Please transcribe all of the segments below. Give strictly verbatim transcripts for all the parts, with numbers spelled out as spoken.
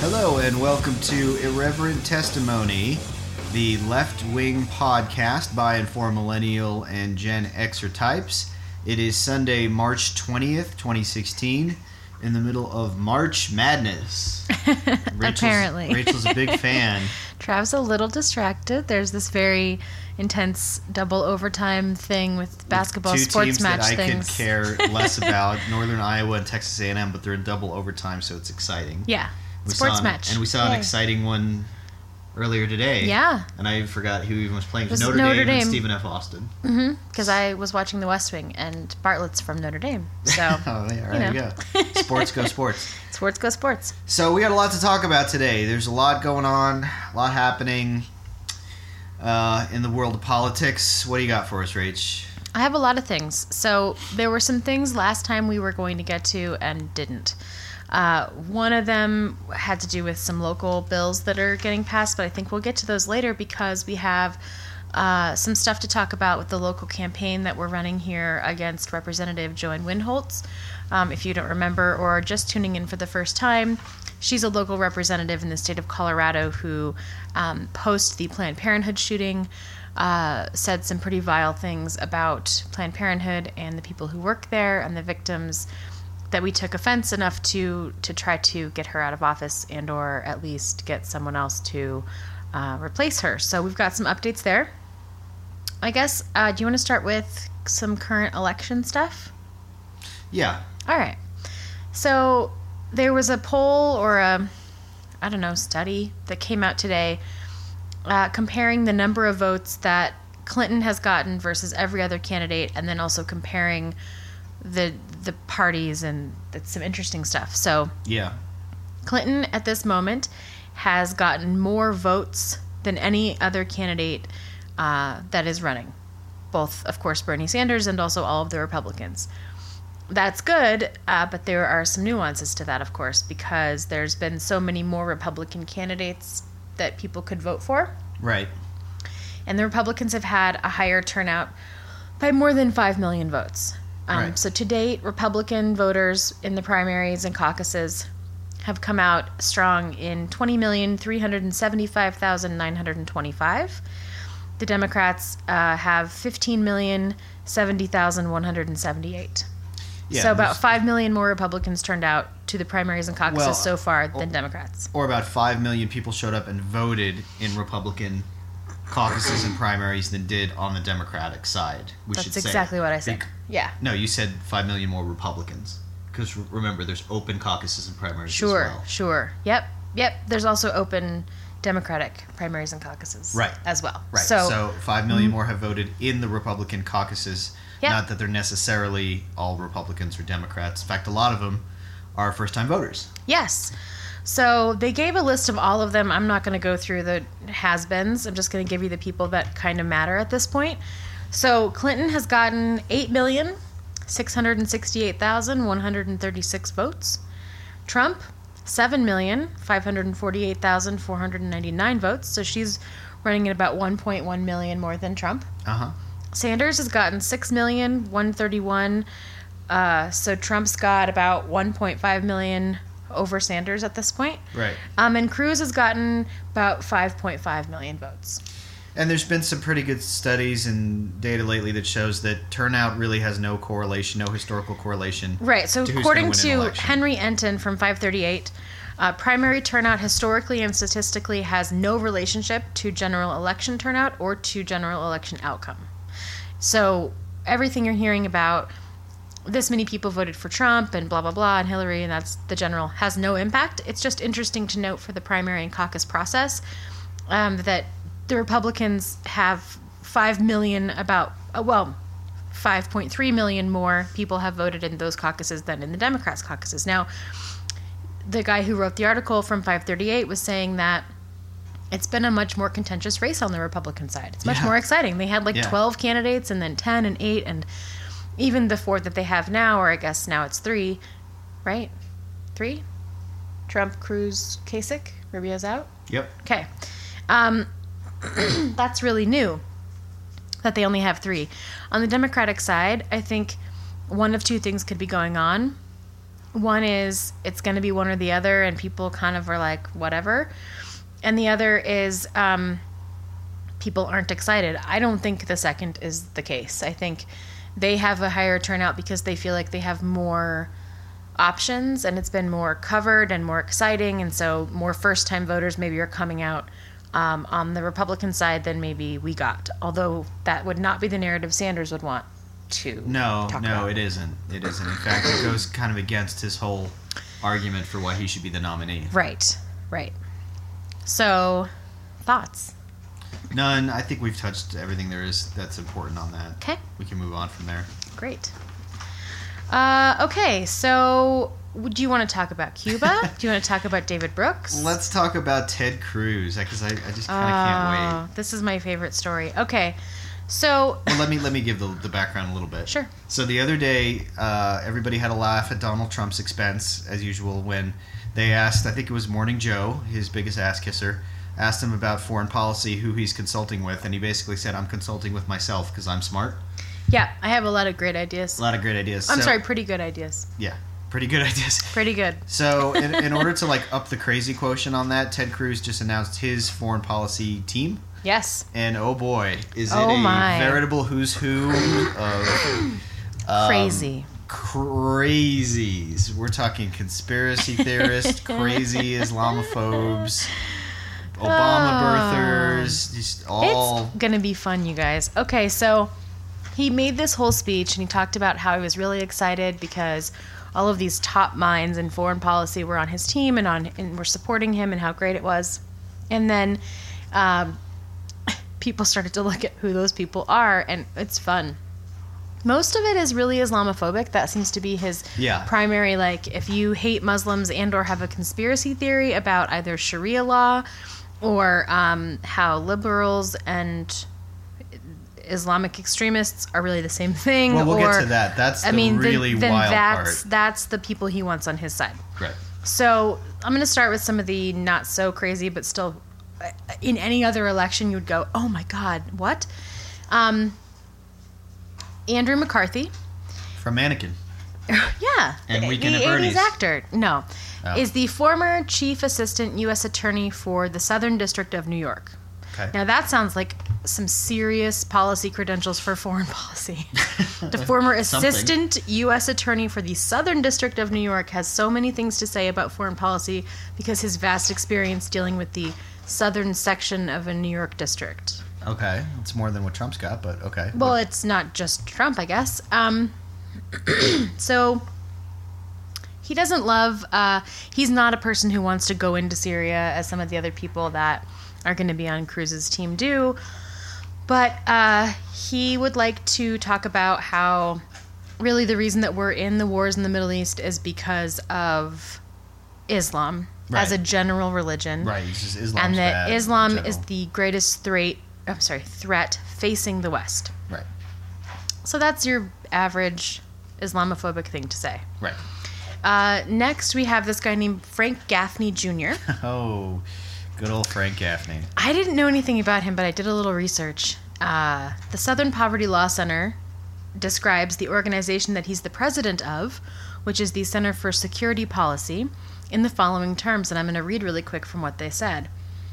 Hello and welcome to Irreverent Testimony, the left-wing podcast by and for millennial and Gen Xer types. It is Sunday, March twentieth, twenty sixteen, in the middle of March Madness. Rachel's, Apparently. Rachel's a big fan. Trav's a little distracted. There's this very intense double overtime thing with basketball Two sports teams match that I things. could care less about, Northern Iowa and Texas A and M, but they're in double overtime, so it's exciting. Yeah, we sports saw an, match. And we saw an Yay. exciting one earlier today. Yeah. And I forgot who even was playing. It was It was Notre, Notre Dame, and Dame. Stephen F. Austin. Mm-hmm. Because I was watching The West Wing, and Bartlett's from Notre Dame. So, oh, yeah, you there know. you go. Sports go sports. Sports go sports. So we got a lot to talk about today. There's a lot going on, a lot happening uh, in the world of politics. What do you got for us, Rach? I have a lot of things. So there were some things last time we were going to get to and didn't. Uh, one of them had to do with some local bills that are getting passed, but I think we'll get to those later because we have uh, some stuff to talk about with the local campaign that we're running here against Representative Joanne Windholtz. Um, if you don't remember or are just tuning in for the first time, she's a local representative in the state of Colorado who, um, post the Planned Parenthood shooting, uh, said some pretty vile things about Planned Parenthood and the people who work there and the victims that we took offense enough to to try to get her out of office and or at least get someone else to uh, replace her. So we've got some updates there. I guess, uh, do you want to start with some current election stuff? Yeah. All right. So there was a poll or a, I don't know, study that came out today uh, comparing the number of votes that Clinton has gotten versus every other candidate, and then also comparing the the parties, and that's some interesting stuff. So Yeah. Clinton at this moment has gotten more votes than any other candidate uh, that is running. Both, of course, Bernie Sanders and also all of the Republicans. That's good, uh, but there are some nuances to that, of course, because there's been so many more Republican candidates that people could vote for. Right. And the Republicans have had a higher turnout by more than five million votes. Um, Right. So to date, Republican voters in the primaries and caucuses have come out strong in twenty million three hundred seventy-five thousand nine hundred twenty-five. The Democrats uh, have fifteen million seventy thousand one hundred seventy-eight. Yeah, so about there's- five million more Republicans turned out to the primaries and caucuses Well, so far than oh, Democrats. Or about five million people showed up and voted in Republican caucuses and primaries than did on the Democratic side. We That's should say. exactly what I said. Bec- Yeah. No, you said five million more Republicans. Because remember, there's open caucuses and primaries Sure, as well. sure. Yep, yep. There's also open Democratic primaries and caucuses Right. as well. Right. So, So, five million more have voted in the Republican caucuses. Yep. Not that they're necessarily all Republicans or Democrats. In fact, a lot of them are first-time voters. yes. So they gave a list of all of them. I'm not going to go through the has-beens. I'm just going to give you the people that kind of matter at this point. So Clinton has gotten eight million six hundred sixty-eight thousand one hundred thirty-six votes. Trump, seven million five hundred forty-eight thousand four hundred ninety-nine votes. So she's running at about one point one million more than Trump. Uh-huh. Sanders has gotten six million one hundred thirty-one. Uh, so Trump's got about one point five million over Sanders at this point. Right. Um, and Cruz has gotten about five point five million votes. And there's been some pretty good studies and data lately that shows that turnout really has no correlation, no historical correlation. Right. So to who's according gonna win an to election. Henry Enton from five thirty-eight, uh, primary turnout historically and statistically has no relationship to general election turnout or to general election outcome. So everything you're hearing about this many people voted for Trump and blah, blah, blah, and Hillary, and that's the general, has no impact. It's just interesting to note for the primary and caucus process um, that the Republicans have five million, about, uh, well, five point three million more people have voted in those caucuses than in the Democrats' caucuses. Now, the guy who wrote the article from five thirty-eight was saying that it's been a much more contentious race on the Republican side. It's much Yeah. more exciting. They had like Yeah. twelve candidates and then ten and eight, and even the four that they have now, or I guess now it's three, right? Three? Trump, Cruz, Kasich, Rubio's out? Yep. Okay. Um, that's really new that they only have three. On the Democratic side, I think one of two things could be going on. One is it's going to be one or the other, and people kind of are like, whatever. And the other is um, people aren't excited. I don't think the second is the case. I think they have a higher turnout because they feel like they have more options, and it's been more covered and more exciting, and so more first-time voters maybe are coming out um, on the Republican side than maybe we got. Although that would not be the narrative Sanders would want to No, talk no, about. it isn't. It isn't. In fact, it goes kind of against his whole argument for why he should be the nominee. Right, right. So, thoughts? None. I think we've touched everything there is that's important on that. Okay. We can move on from there. Great. Uh, okay, so do you want to talk about Cuba? Do you want to talk about David Brooks? Let's talk about Ted Cruz, because I, I just kind of Oh, can't wait. this is my favorite story. Okay, so Well, let me let me give the, the background a little bit. Sure. So the other day, uh, everybody had a laugh at Donald Trump's expense, as usual, when they asked, I think it was Morning Joe, his biggest ass kisser, asked him about foreign policy, who he's consulting with, and he basically said, I'm consulting with myself because I'm smart. yeah, I have a lot of great ideas. A lot of great ideas. I'm So- sorry, pretty good ideas. Yeah, pretty good ideas. Pretty good. So, in, in order to like up the crazy quotient on that, Ted Cruz just announced his foreign policy team, Yes. and oh boy, is it Oh a my. veritable who's who of um, Crazy. crazies. We're talking conspiracy theorists, crazy Islamophobes, Obama birthers, just all. It's gonna be fun, you guys. Okay, so he made this whole speech and he talked about how he was really excited because all of these top minds in foreign policy were on his team and on and were supporting him and how great it was. And then um, people started to look at who those people are, and it's fun. Most of it is really Islamophobic. That seems to be his Yeah. primary, like, if you hate Muslims and or have a conspiracy theory about either Sharia law or um, how liberals and Islamic extremists are really the same thing. Well, we'll or, get to that. That's the I mean, then- really then wild that's, part. That's the people he wants on his side. Right. So I'm going to start with some of the not so crazy, but still, uh, in any other election, you would go, oh my God, what? Um, Andrew McCarthy. From Mannequin. Yeah. And the, Weekend the at Bernie's. eighties actor. No. Oh. Is the former chief assistant U S attorney for the Southern District of New York. Okay. Now that sounds like some serious policy credentials for foreign policy. The former Something. assistant U S attorney for the Southern District of New York has so many things to say about foreign policy because his vast experience dealing with the southern section of a New York district. Okay. It's more than what Trump's got, but okay. Well, it's not just Trump, I guess. Um, so he doesn't love. Uh, he's not a person who wants to go into Syria as some of the other people that are going to be on Cruz's team do. But uh, he would like to talk about how really the reason that we're in the wars in the Middle East is because of Islam as a Right. general religion. Right. It's just Islam's And that bad in Islam general. is the greatest threat. I'm sorry, threat facing the West. Right. So that's your average Islamophobic thing to say. Right. Uh, next, we have this guy named Frank Gaffney Junior Oh, good old Frank Gaffney. I didn't know anything about him, but I did a little research. Uh, the Southern Poverty Law Center describes the organization that he's the president of, which is the Center for Security Policy, in the following terms, and I'm going to read really quick from what they said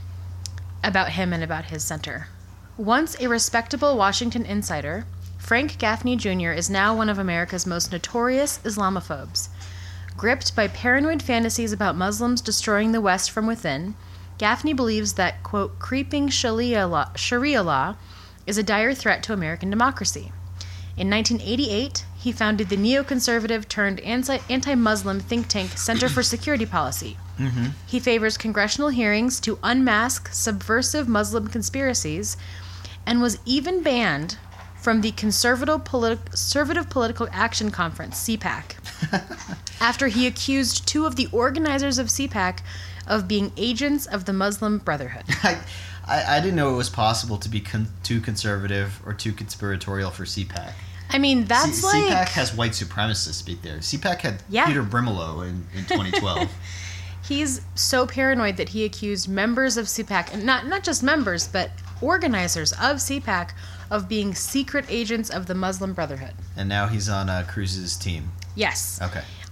about him and about his center. Once a respectable Washington insider, Frank Gaffney Junior is now one of America's most notorious Islamophobes. Gripped by paranoid fantasies about Muslims destroying the West from within, Gaffney believes that, quote, creeping Sharia law, Sharia law is a dire threat to American democracy. In nineteen eighty-eight, he founded the neoconservative turned anti- anti-Muslim think tank Center for Security Policy. Mm-hmm. He favors congressional hearings to unmask subversive Muslim conspiracies and was even banned from the Conservative, Politi- Conservative Political Action Conference, C PAC, after he accused two of the organizers of C PAC of being agents of the Muslim Brotherhood. I, I, I didn't know it was possible to be con- too conservative or too conspiratorial for C PAC. I mean, that's C- like... CPAC has white supremacists speak there. C PAC had Yeah. Peter Brimelow in, in twenty twelve. He's so paranoid that he accused members of C PAC, and not not just members, but organizers of C PAC, of being secret agents of the Muslim Brotherhood. And now he's on uh, Cruz's team. Yes. Okay.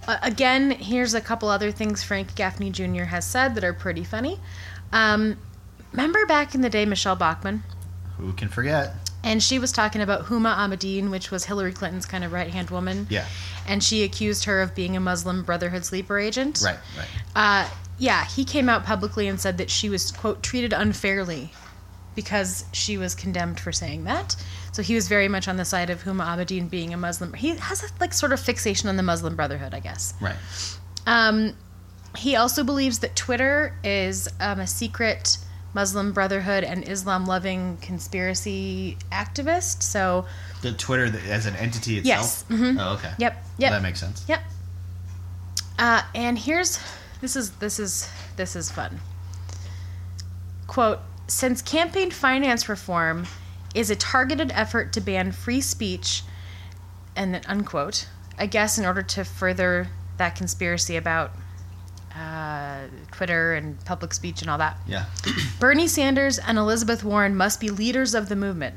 Uh, again, here's a couple other things Frank Gaffney Junior has said that are pretty funny. Um, remember back in the day, Michelle Bachmann? Who can forget? And she was talking about Huma Abedin, which was Hillary Clinton's kind of right-hand woman. Yeah. And she accused her of being a Muslim Brotherhood sleeper agent. Right, right. Uh, yeah, he came out publicly and said that she was, quote, treated unfairly because she was condemned for saying that. So he was very much on the side of Huma Abedin being a Muslim. He has a, like, sort of fixation on the Muslim Brotherhood, I guess. Right. Um, he also believes that Twitter is um, a secret Muslim Brotherhood and Islam-loving conspiracy activist. So the Twitter as an entity itself? Yes. Mm-hmm. Oh, okay. Yep. Well, Yep. that makes sense. Yep. Uh, and here's this is this is this is fun. Quote, since campaign finance reform is a targeted effort to ban free speech, and then unquote, I guess in order to further that conspiracy about uh, Twitter and public speech and all that. Yeah. Bernie Sanders and Elizabeth Warren must be leaders of the movement.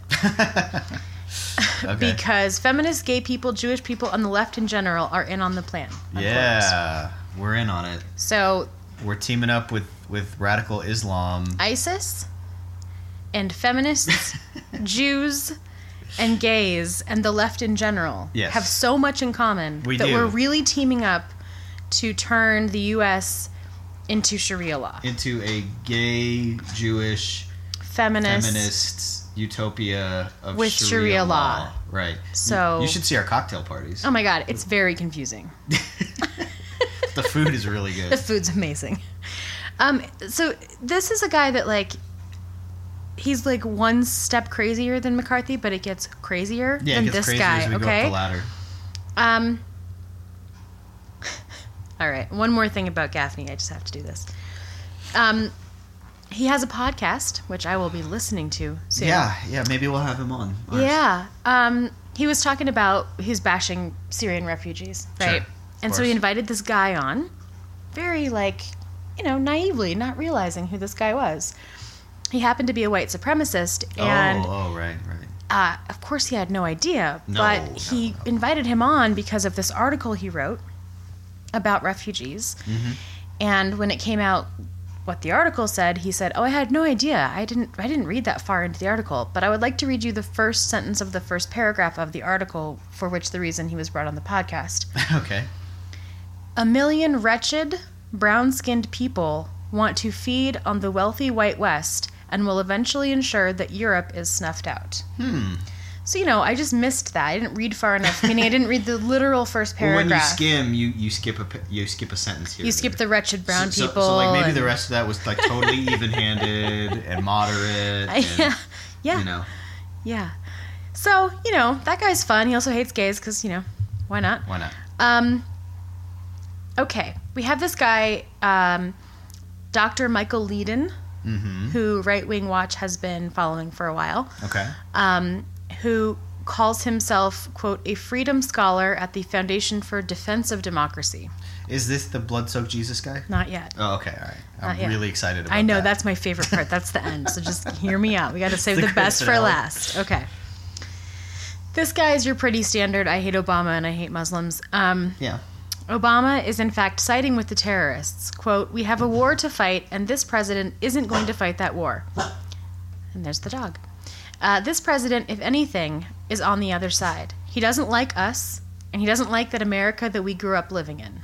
Okay. Because feminist, gay people, Jewish people, and the left in general are in on the plan. Unquote. Yeah, we're in on it. So We're teaming up with, with radical Islam. ISIS and feminists, Jews, and gays, and the left in general Yes. have so much in common We that do. we're really teaming up to turn the U S into Sharia law. Into a gay, Jewish, Feminist. feminist utopia of With Sharia, Sharia law. law. Right. So- You, you should see our cocktail parties. Oh my god, it's very confusing. The food is really The good. food's amazing. Um, so this is a guy that, like, he's like one step crazier than McCarthy, but it gets crazier Yeah, than it gets this crazier guy. as we Okay. go up the ladder. Um. All right. One more thing about Gaffney. I just have to do this. Um, he has a podcast, which I will be listening to soon. Yeah, yeah. Maybe we'll have him on. ours. Yeah. Um, he was talking about he's bashing Syrian refugees, right? Sure, And so he course. invited this guy on, very like, you know, naively, not realizing who this guy was. He happened to be a white supremacist, and oh, oh, right, right. uh, of course he had no idea, No, but no, he no. invited him on because of this article he wrote about refugees. Mm-hmm. And when it came out what the article said, he said, "Oh, I had no idea. I didn't I didn't read that far into the article, but I would like to read you the first sentence of the first paragraph of the article, for which the reason he was brought on the podcast. Okay. A million wretched, brown-skinned people want to feed on the wealthy white West and will eventually ensure that Europe is snuffed out." Hmm. So, you know, I just missed that. I didn't read far enough, meaning I didn't read the literal first Well, when you paragraph. skim, you, you skip a p- you skip a sentence here. You or skip there. the wretched brown so, people. So, so like maybe and- the rest of that was like totally even-handed and moderate. And, yeah, yeah, You know, yeah. So, you know, that guy's fun. He also hates gays because, you know, why not? why not? Um, okay, we have this guy, um, Doctor Michael Leiden, Mm-hmm. who Right Wing Watch has been following for a while, Okay. um, who calls himself, quote, a freedom scholar at the Foundation for Defense of Democracy. Is this the blood-soaked Jesus guy? Not yet. Oh, okay, all right. I'm Not yet. really excited about I know, that. that's my favorite part. That's the end. So just hear me out. We got to save The the, best for finale. last. Okay. This guy is your pretty standard, I hate Obama and I hate Muslims. Um, Yeah. Obama is in fact siding with the terrorists. Quote, "We have a war to fight, and this president isn't going to fight that war." And there's the dog. Uh, this president, if anything, is on the other side. He doesn't like us, and he doesn't like that America that we grew up living in.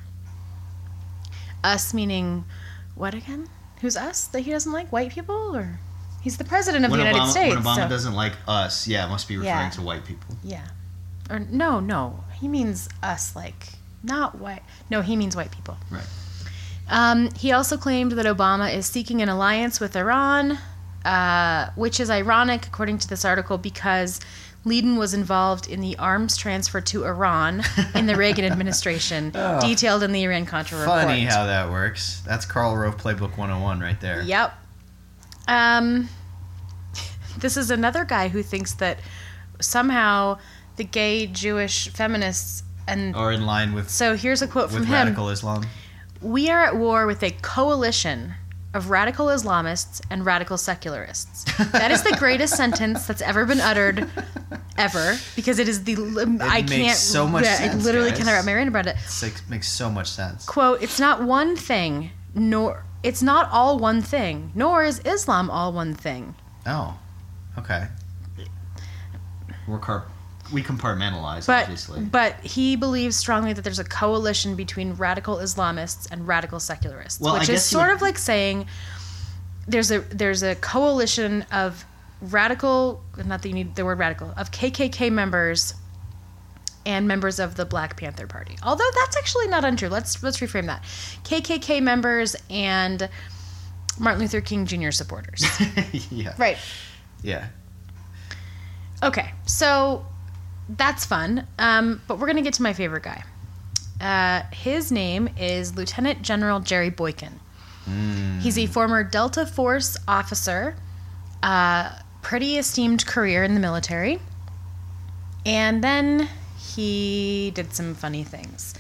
Us meaning what again? Who's us that he doesn't like? White people? Or he's the president of When the United Obama, States. when Obama so- doesn't like us, yeah, it must be referring Yeah. to white people. Yeah. Or no, no. He means us, like, not white. No, he means white people. Right. Um, he also claimed that Obama is seeking an alliance with Iran, uh, which is ironic, according to this article, because Leiden was involved in the arms transfer to Iran in the Reagan administration, Oh. detailed in the Iran-Contra report. Funny how that works. That's Karl Rove Playbook one oh one right there. Yep. Um, this is another guy who thinks that somehow the gay Jewish feminists and Or in line with, so here's a quote from with him. radical Islam. "We are at war with a coalition of radical Islamists and radical secularists." That is the greatest sentence that's ever been uttered ever, because it is the it I makes can't so much yeah, sense, I literally guys. cannot wrap my brain about it. It's like, makes so much sense. Quote, it's not one thing, nor it's not all one thing, nor is Islam all one thing. Oh, okay. We're car- we compartmentalize, But, obviously. but he believes strongly that there's a coalition between radical Islamists and radical secularists, Well, I which is guess he sort would- of like saying there's a there's a coalition of radical, not that you need the word radical, of K K K members and members of the Black Panther Party. Although that's actually not untrue. Let's let's reframe that. K K K members and Martin Luther King Junior supporters. Yeah. Right. Yeah. Okay, so that's fun. Um, but we're going to get to my favorite guy. Uh, his name is Lieutenant General Jerry Boykin. Mm. He's a former Delta Force officer, uh, pretty esteemed career in the military. And then he did some funny things.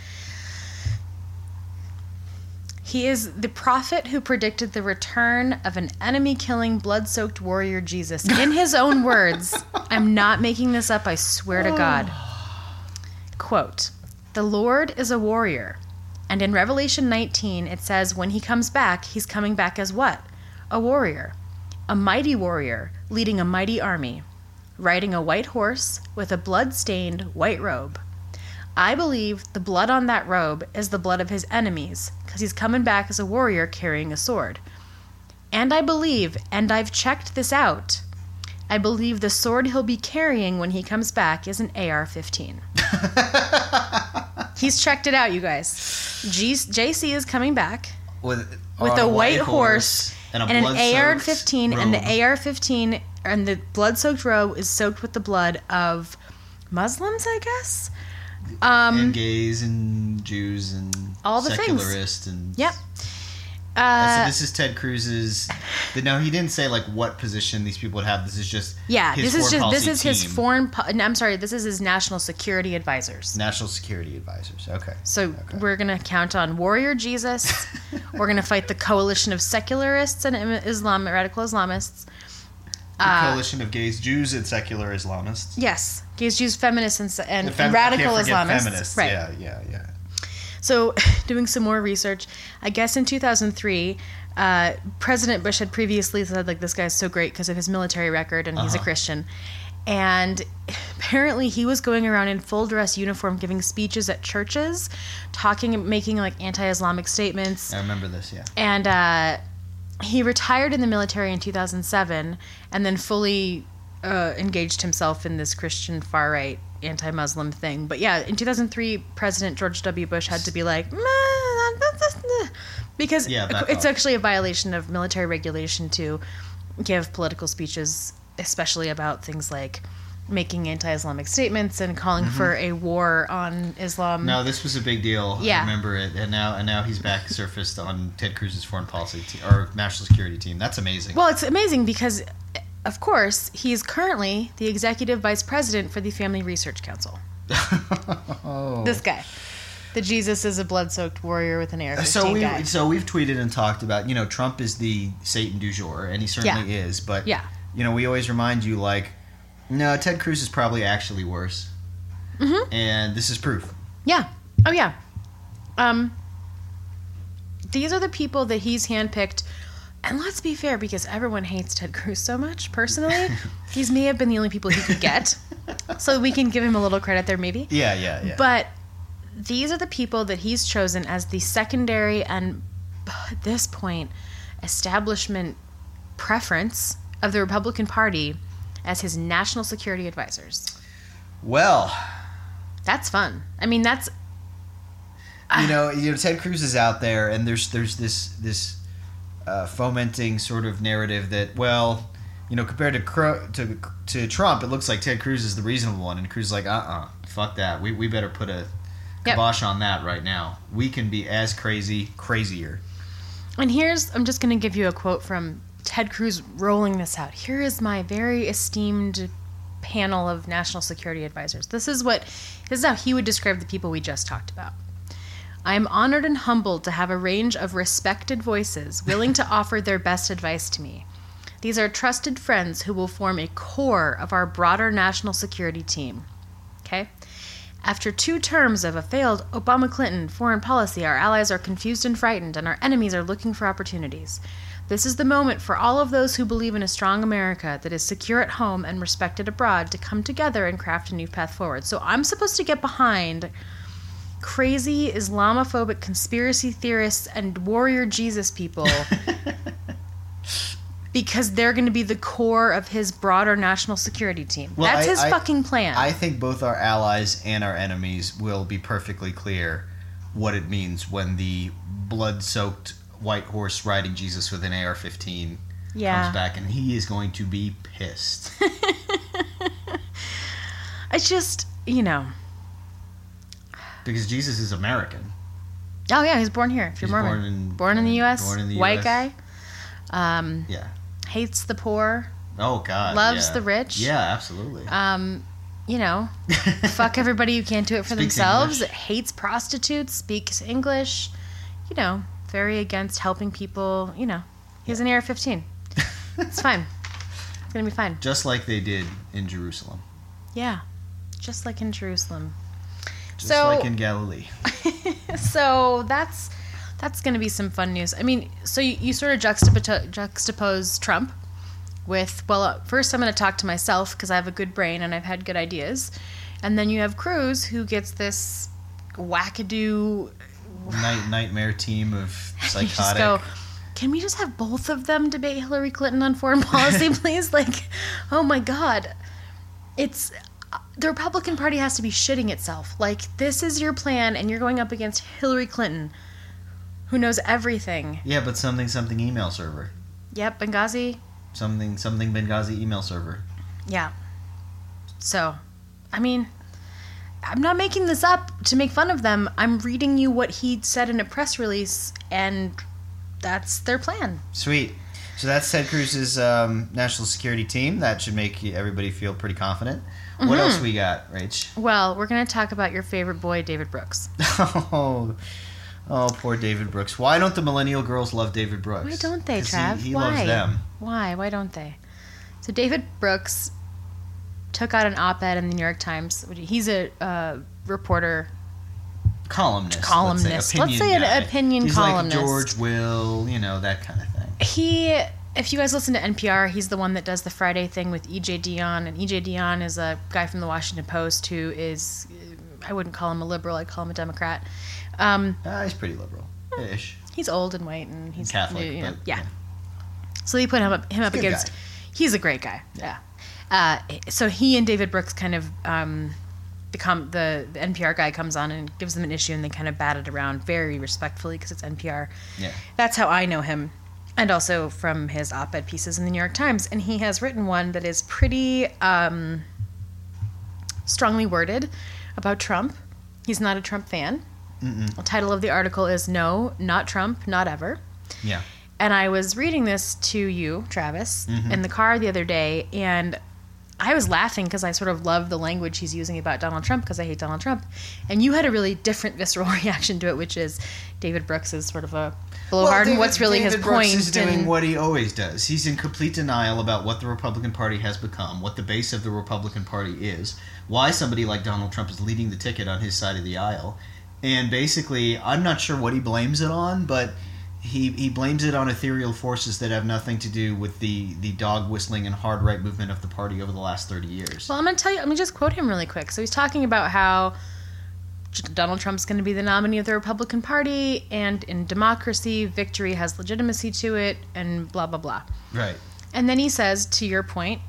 He is the prophet who predicted the return of an enemy-killing, blood-soaked warrior Jesus. In his own words, I'm not making this up, I swear to God. Quote, "The Lord is a warrior, and in Revelation nineteen it says when he comes back, he's coming back as what? A warrior. A mighty warrior leading a mighty army, riding a white horse with a blood-stained white robe. I believe the blood on that robe is the blood of his enemies, because he's coming back as a warrior carrying a sword. And I believe, and I've checked this out, I believe the sword he'll be carrying when he comes back is an A R fifteen. He's checked it out, you guys. G- J C is coming back With, with on a white horse and, a and an A R blood-soaked fifteen, robe. and the A R fifteen and the blood-soaked robe is soaked with the blood of Muslims, I guess. Um, and gays and Jews and all the things. secularists and Yep. Uh, Uh, so this is Ted Cruz's. No, he didn't say like what position these people would have. This is just yeah, his this is foreign just this policy is his team. foreign. Po- no, I'm sorry, this is his national security advisors. National security advisors. Okay. So Okay. we're gonna count on Warrior Jesus. We're gonna fight the coalition of secularists and Islam radical Islamists. The Uh, coalition of gays, Jews, and secular Islamists. Yes, gays, Jews, feminists, and, and, The fem- and radical can't forget Islamists. Feminists. Right. Yeah, yeah, yeah. So, doing some more research, I guess in two thousand three, uh, President Bush had previously said, like, this guy's so great because of his military record and he's a Uh-huh. Christian. And apparently he was going around in full dress uniform giving speeches at churches, talking, making, like, anti-Islamic statements. I remember this. Yeah. And uh, he retired in the military in two thousand seven and then fully uh, engaged himself in this Christian far-right anti-Muslim thing. But yeah, in two thousand three, President George W. Bush had to be like, "Meh, that's- that's- because Yeah, back it's off. actually a violation of military regulation to give political speeches, especially about things like making anti-Islamic statements and calling Mm-hmm. for a war on Islam. No, this was a big deal. Yeah. I remember it, and now and now he's back surfaced on Ted Cruz's foreign policy te- or national security team. That's amazing. Well, it's amazing because, of course, he's currently the executive vice president for the Family Research Council. oh. This guy. The Jesus is a blood-soaked warrior with an A R fifteen So we guy. so we've tweeted and talked about, you know, Trump is the Satan du jour, and he certainly is. But Yeah. you know, we always remind you, like, no, Ted Cruz is probably actually worse, Mm-hmm. and this is proof. Yeah. Oh, yeah. Um, these are the people that he's handpicked. And let's be fair, because everyone hates Ted Cruz so much, personally, these may have been the only people he could get. So we can give him a little credit there, maybe. Yeah, yeah, yeah. But these are the people that he's chosen as the secondary and, at this point, establishment preference of the Republican Party as his national security advisors. well, That's fun. I mean, that's... you know, you know, Ted Cruz is out there, and there's there's this this uh, fomenting sort of narrative that, well, you know, compared to Cro- to to Trump, it looks like Ted Cruz is the reasonable one, and Cruz is like, uh, uh fuck that. We we better put a Yep. kibosh on that right now. We can be as crazy, crazier. And here's, I'm just going to give you a quote from Ted Cruz rolling this out. Here is my very esteemed panel of national security advisors. This is what, this is how he would describe the people we just talked about. I am honored and humbled to have a range of respected voices willing to offer their best advice to me. These are trusted friends who will form a core of our broader national security team. Okay? After two terms of a failed Obama-Clinton foreign policy, our allies are confused and frightened, and our enemies are looking for opportunities. This is the moment for all of those who believe in a strong America that is secure at home and respected abroad to come together and craft a new path forward. So I'm supposed to get behind crazy Islamophobic conspiracy theorists and warrior Jesus people because they're going to be the core of his broader national security team. Well, That's I, his I, fucking plan. I think both our allies and our enemies will be perfectly clear what it means when the blood-soaked white horse riding Jesus with an A R fifteen yeah. comes back, and he is going to be pissed. It's just, you know. Because Jesus is American. Oh, yeah, he's born here. If you're He's Mormon. born in, born in the U S. Born in the White U S. guy. Um, Yeah. Hates the poor. Oh, God. Loves yeah. the rich. Yeah, absolutely. Um, you know, fuck everybody who can't do it for Speaks themselves. English. Hates prostitutes. Speaks English. You know, very against helping people. You know, he has an A R fifteen. It's fine. It's going to be fine. Just like they did in Jerusalem. Yeah. Just like in Jerusalem. Just So- like in Galilee. So that's that's going to be some fun news. I mean, so you, you sort of juxtapose, juxtapose Trump with, well, uh, first I'm going to talk to myself because I have a good brain and I've had good ideas. And then you have Cruz who gets this wackadoo. Night, nightmare team of You just psychotic. go, can we just have both of them debate Hillary Clinton on foreign policy, please? Like, oh my God. It's... The Republican Party has to be shitting itself. Like, this is your plan, and you're going up against Hillary Clinton, who knows everything. Yeah, but something something email server. Yep, Benghazi. Something something Benghazi email server. Yeah. So, I mean, I'm not making this up to make fun of them. I'm reading you what he said in a press release, and that's their plan. Sweet. So that's Ted Cruz's um, national security team. That should make everybody feel pretty confident. What Mm-hmm. else we got, Rach? Well, we're going to talk about your favorite boy, David Brooks. Oh, oh, poor David Brooks. Why don't the millennial girls love David Brooks? Why don't they, 'Cause Trav? He, he Why? loves them. Why? Why don't they? So David Brooks took out an op-ed in the New York Times. He's a uh, reporter. Columnist. Columnist. Let's say, Let's say an guy. opinion He's columnist. like George Will, you know, that kind of thing. He, if you guys listen to N P R, he's the one that does the Friday thing with E J Dionne. And E J Dionne is a guy from the Washington Post who is, I wouldn't call him a liberal, I'd call him a Democrat. Um, Uh, he's pretty liberal-ish. he's old and white and he's Catholic, you know, but, yeah. yeah. So they put him up, him up a good against. guy. He's a great guy. Yeah. Uh, so he and David Brooks kind of um, become the, the N P R guy comes on and gives them an issue and they kind of bat it around very respectfully because it's N P R. Yeah. That's how I know him, and also from his op-ed pieces in the New York Times. And he has written one that is pretty um, strongly worded about Trump. He's not a Trump fan. Mm-mm. The title of the article is "No, Not Trump, Not Ever." Yeah. And I was reading this to you, Travis, Mhm. in the car the other day, and I was laughing because I sort of love the language he's using about Donald Trump because I hate Donald Trump. And you had a really different visceral reaction to it, which is David Brooks is sort of a blowhard, and what's really David his Brooks point. is doing and- what he always does. He's in complete denial about what the Republican Party has become, what the base of the Republican Party is, why somebody like Donald Trump is leading the ticket on his side of the aisle. And basically, I'm not sure what he blames it on, but he he blames it on ethereal forces that have nothing to do with the, the dog whistling and hard right movement of the party over the last thirty years. Well, I'm going to tell you, let me just quote him really quick. So he's talking about how Donald Trump's going to be the nominee of the Republican Party, and in democracy, victory has legitimacy to it, and blah, blah, blah. Right. And then he says, to your point,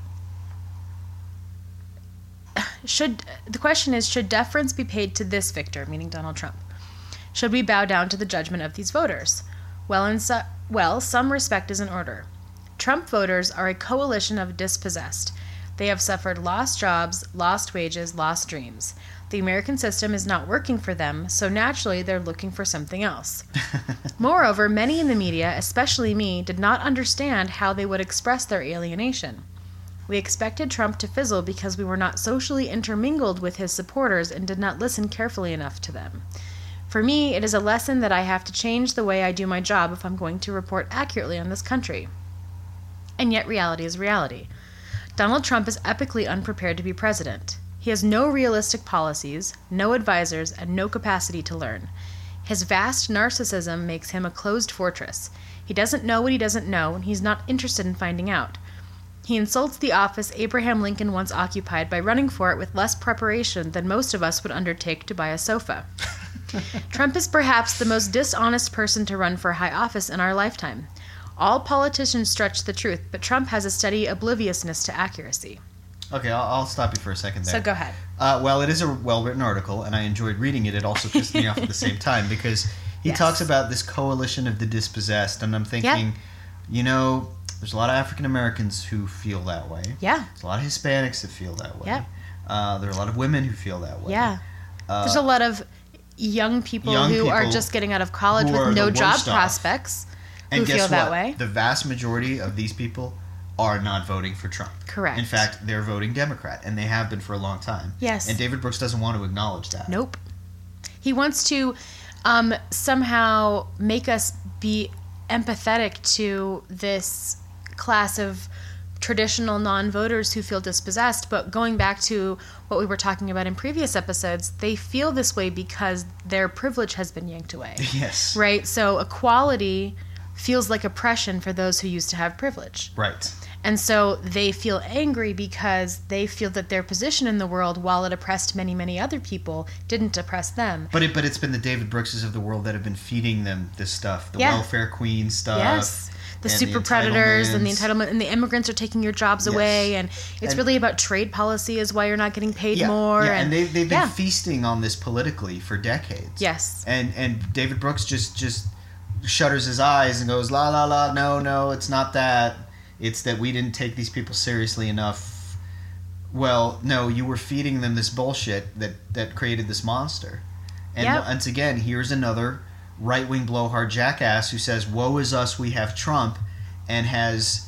should the question is, should deference be paid to this victor, meaning Donald Trump? Should we bow down to the judgment of these voters? Well, in so, well, some respect is in order. Trump voters are a coalition of dispossessed. They have suffered lost jobs, lost wages, lost dreams. The American system is not working for them, so naturally they're looking for something else. Moreover, many in the media, especially me, did not understand how they would express their alienation. We expected Trump to fizzle because we were not socially intermingled with his supporters and did not listen carefully enough to them. For me, it is a lesson that I have to change the way I do my job if I'm going to report accurately on this country. And yet reality is reality. Donald Trump is epically unprepared to be president. He has no realistic policies, no advisors, and no capacity to learn. His vast narcissism makes him a closed fortress. He doesn't know what he doesn't know, and he's not interested in finding out. He insults the office Abraham Lincoln once occupied by running for it with less preparation than most of us would undertake to buy a sofa. Trump is perhaps the most dishonest person to run for high office in our lifetime. All politicians stretch the truth, but Trump has a steady obliviousness to accuracy. Okay, I'll, I'll stop you for a second there. So go ahead. Uh, well, it is a well-written article, and I enjoyed reading it. It also pissed me off at the same time, because he Yes. talks about this coalition of the dispossessed, and I'm thinking, Yeah. you know, there's a lot of African Americans who feel that way. Yeah. There's a lot of Hispanics that feel that way. Yeah. Uh, there are a lot of women who feel that way. Yeah. Uh, There's a lot of young people young who are people just getting out of college who are with no the job worst off. prospects who and guess feel that what? way. The vast majority of these people are not voting for Trump. Correct. In fact, they're voting Democrat, and they have been for a long time. Yes. And David Brooks doesn't want to acknowledge that. Nope. He wants to um, somehow make us be empathetic to this class of traditional non-voters who feel dispossessed. But going back to what we were talking about in previous episodes, they feel this way because their privilege has been yanked away. Yes. Right? So equality feels like oppression for those who used to have privilege. Right. And so they feel angry because they feel that their position in the world, while it oppressed many, many other people, didn't oppress them. But it, but it's been the David Brookses of the world that have been feeding them this stuff, the Yeah. welfare queen stuff. Yes. The and super the predators and the entitlements. entitlement, and the immigrants are taking your jobs Yes. away, and it's And- really about trade policy is why you're not getting paid Yeah, more. yeah, and, they've, they've been yeah. feasting on this politically for decades. Yes. And and David Brooks just just shutters his eyes and goes, la la la, no no, it's not that. It's that we didn't take these people seriously enough. Well, no, you were feeding them this bullshit that that created this monster. And Yep. once again, here's another right-wing blowhard jackass who says, "Woe is us, we have Trump," and has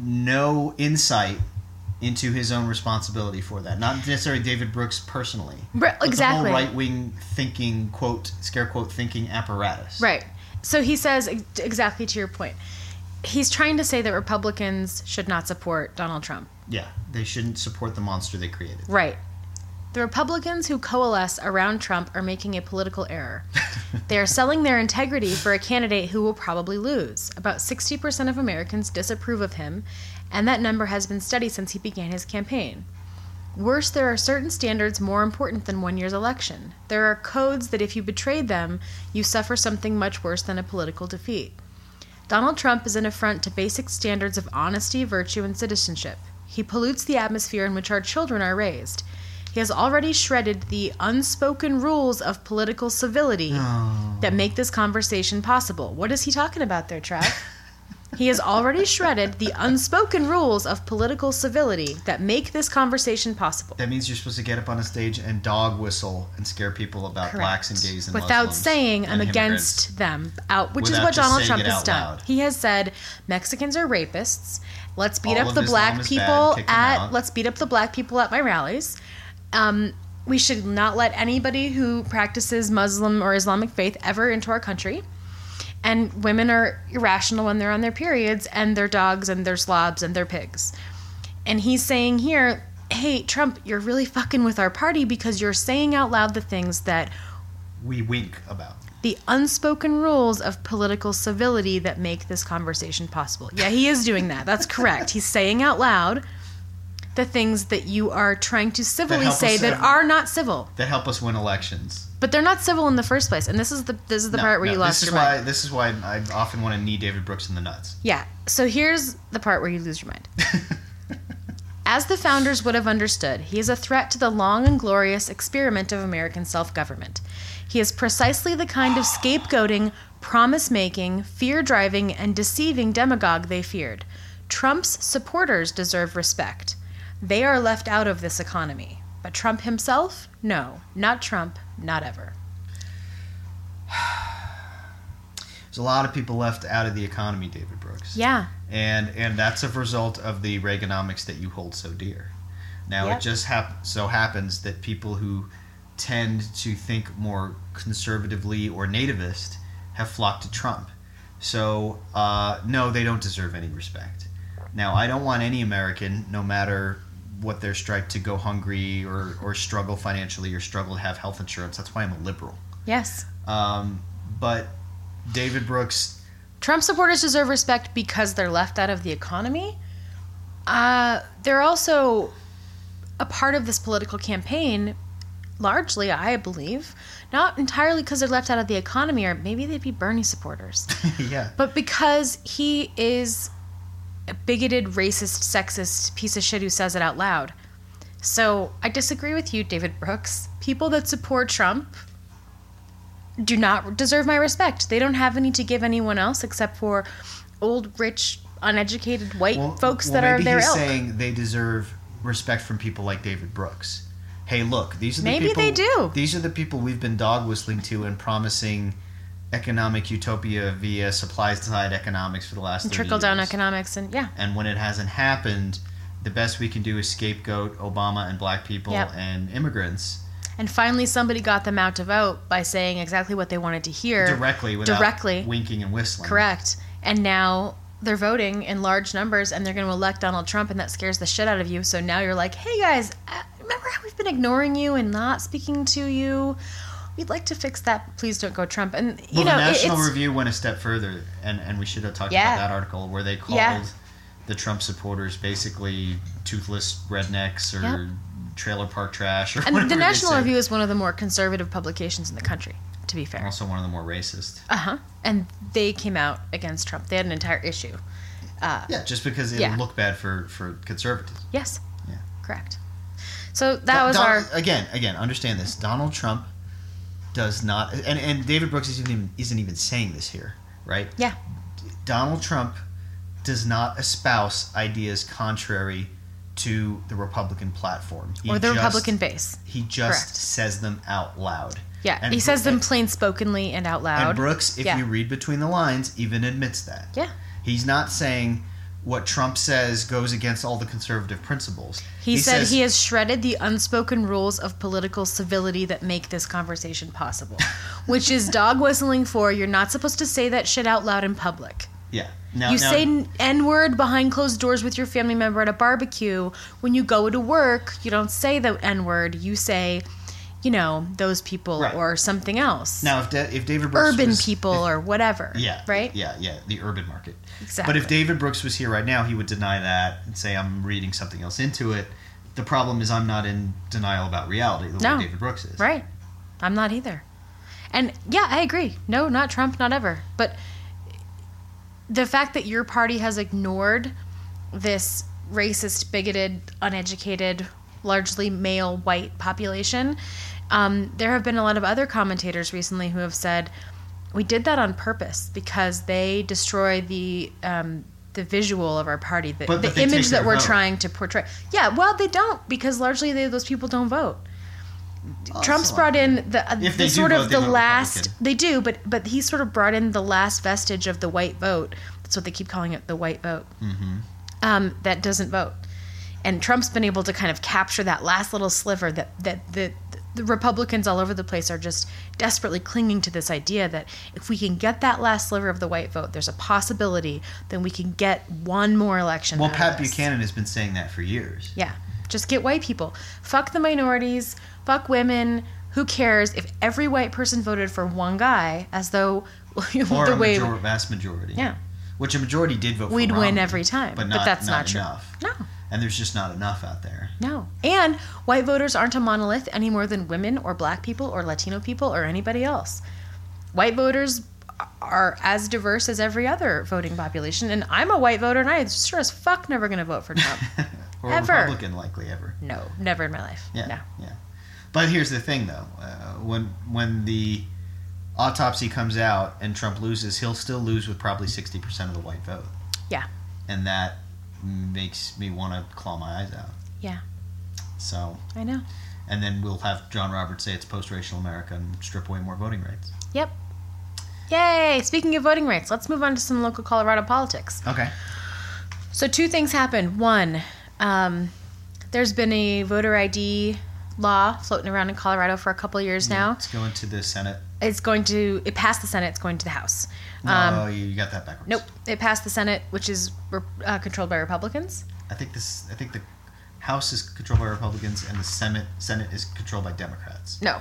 no insight into his own responsibility for that. Not necessarily David Brooks personally. Right, but exactly. the whole right-wing thinking, quote, scare quote, thinking apparatus. Right. So he says, ex- exactly to your point, he's trying to say that Republicans should not support Donald Trump. Yeah, they shouldn't support the monster they created. Right. The Republicans who coalesce around Trump are making a political error. They are selling their integrity for a candidate who will probably lose. About sixty percent of Americans disapprove of him, and that number has been steady since he began his campaign. Worse, there are certain standards more important than one year's election. There are codes that if you betrayed them, you suffer something much worse than a political defeat. Donald Trump is an affront to basic standards of honesty, virtue, and citizenship. He pollutes the atmosphere in which our children are raised. He has already shredded the unspoken rules of political civility Oh. that make this conversation possible. What is he talking about there, Trav? He has already shredded the unspoken rules of political civility that make this conversation possible. That means you're supposed to get up on a stage and dog whistle and scare people about Correct. blacks and gays and Without Muslims saying and I'm immigrants. against them, out, which is Without what just Donald saying Trump it has out done. loud. He has said Mexicans are rapists. Let's beat All up of the Islam black is people bad. Kick them at out. let's beat up the black people at my rallies. Um, we should not let anybody who practices Muslim or Islamic faith ever into our country. And women are irrational when they're on their periods, and they're dogs, and they're slobs, and they're pigs. And he's saying here, hey, Trump, you're really fucking with our party because you're saying out loud the things that We wink about. the unspoken rules of political civility that make this conversation possible. Yeah, he is doing that. That's correct. He's saying out loud the things that you are trying to civilly help say us that have- are not civil. That help us win elections. But they're not civil in the first place. And this is the this is the No, part where no, you lost this is your why, mind. This is why I often want to knee David Brooks in the nuts. Yeah. So here's the part where you lose your mind. As the founders would have understood, he is a threat to the long and glorious experiment of American self-government. He is precisely the kind of scapegoating, promise-making, fear-driving, and deceiving demagogue they feared. Trump's supporters deserve respect. They are left out of this economy. But Trump himself? No. Not Trump. Not ever. There's a lot of people left out of the economy, David Brooks. Yeah. And and that's a result of the Reaganomics that you hold so dear. Now, Yep. it just hap- so happens that people who tend to think more conservatively or nativist have flocked to Trump. So, uh, no, they don't deserve any respect. Now, I don't want any American, no matter what their stripe, to go hungry or, or struggle financially or struggle to have health insurance. That's why I'm a liberal. Yes. Um, but David Brooks... Trump supporters deserve respect because they're left out of the economy. Uh, they're also a part of this political campaign, largely, I believe, not entirely because they're left out of the economy, or maybe they'd be Bernie supporters. Yeah. But because he is a bigoted, racist, sexist piece of shit who says it out loud. So I disagree with you, David Brooks. People that support Trump do not deserve my respect. They don't have any to give anyone else except for old, rich, uneducated white well, folks well, that are their maybe ilk. he's saying they deserve respect from people like David Brooks. Hey, look, these are the Maybe people... they do. These are the people we've been dog whistling to and promising economic utopia via supply-side economics for the last And thirty trickle-down years. economics, and yeah. And when it hasn't happened, the best we can do is scapegoat Obama and black people Yep. and immigrants. And finally somebody got them out to vote by saying exactly what they wanted to hear. Directly, without Directly. winking and whistling. Correct. And now they're voting in large numbers, and they're going to elect Donald Trump, and that scares the shit out of you. So now you're like, hey guys, uh, remember how we've been ignoring you and not speaking to you? We'd like to fix that. Please don't go Trump. And you Well, know, the National it's, Review went a step further, and, and we should have talked Yeah. about that article where they called Yeah. the Trump supporters basically toothless rednecks or Yep. trailer park trash or and whatever the they National said. Review is one of the more conservative publications in the country, to be fair. Also one of the more racist. Uh huh. And they came out against Trump. They had an entire issue. Uh, Yeah, just because it Yeah. would look bad for, for conservatives. Yes. Yeah. Correct. So that Do- was Don- our. Again, again, understand this. Donald Trump does not... And, and David Brooks isn't even, isn't even saying this here, right? Yeah. Donald Trump does not espouse ideas contrary to the Republican platform. He Or the just- Republican base. He just Correct. says them out loud. Yeah. And he says Bro- them plain spokenly and out loud. And Brooks, if Yeah. you read between the lines, even admits that. Yeah. He's not saying what Trump says goes against all the conservative principles. He, said says, he has shredded the unspoken rules of political civility that make this conversation possible, which is dog whistling for you're not supposed to say that shit out loud in public. Yeah. Now, You now, say N-word behind closed doors with your family member at a barbecue. When you go to work, you don't say the N-word. You say, you know, those people Right. or something else. Now, if, da- if David Brooks Urban was, people if- or whatever. Yeah. Right? Yeah, yeah, the urban market. Exactly. But if David Brooks was here right now, he would deny that and say, I'm reading something else into it. The problem is I'm not in denial about reality the No. way David Brooks is. Right. I'm not either. And yeah, I agree. No, not Trump, not ever. But the fact that your party has ignored this racist, bigoted, uneducated, largely male white population, um, there have been a lot of other commentators recently who have said, we did that on purpose because they destroy the um, the visual of our party, the, But- the but they image take that their we're vote. trying to portray. Yeah, well, they don't because largely they, those people don't vote. Oh, Trump's so- brought in the, uh, If they the do sort vote, of they the vote last Republican. they do, but but he sort of brought in the last vestige of the white vote. That's what they keep calling it, the white vote. Mm-hmm. Um, that doesn't vote, and Trump's been able to kind of capture that last little sliver that that the the Republicans all over the place are just desperately clinging to this idea that if we can get that last sliver of the white vote, there's a possibility then we can get one more election. Well, out of Pat this. Buchanan has been saying that for years. Yeah. Just get white people. Fuck the minorities. Fuck women. Who cares if every white person voted for one guy as though Or the a way major- vast majority. Yeah. Which a majority did vote for we'd win Romney, every time. But, But, not, that's not, not true. enough. No. And there's just not enough out there. No. And white voters aren't a monolith any more than women or black people or Latino people or anybody else. White voters are as diverse as every other voting population. And I'm a white voter and I sure as fuck never going to vote for Trump. Or Ever. a Republican, likely ever. No. Never in my life. Yeah, No. yeah. But here's the thing, though. Uh, when when the autopsy comes out and Trump loses, he'll still lose with probably sixty percent of the white vote. Yeah. And that makes me want to claw my eyes out. Yeah. So, I know. and then we'll have John Roberts say it's post-racial America and strip away more voting rights. Yep. Yay! Speaking of voting rights, let's move on to some local Colorado politics. Okay. So two things happened. One, um, there's been a voter I D law floating around in Colorado for a couple of years now. It's going to the Senate it's going to, it passed the Senate, it's going to the House. No, Um, you got that backwards. Nope, it passed the Senate, which is uh, controlled by Republicans. I think this. I think the House is controlled by Republicans, and the Senate Senate is controlled by Democrats. No.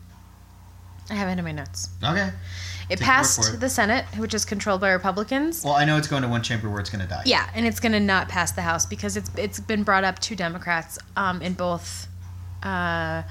I have it in my notes. Okay. It Take passed your word for it. the Senate, which is controlled by Republicans. Well, I know it's going to one chamber where it's going to die. Yeah, and it's going to not pass the House because it's it's been brought up to Democrats um, in both uh,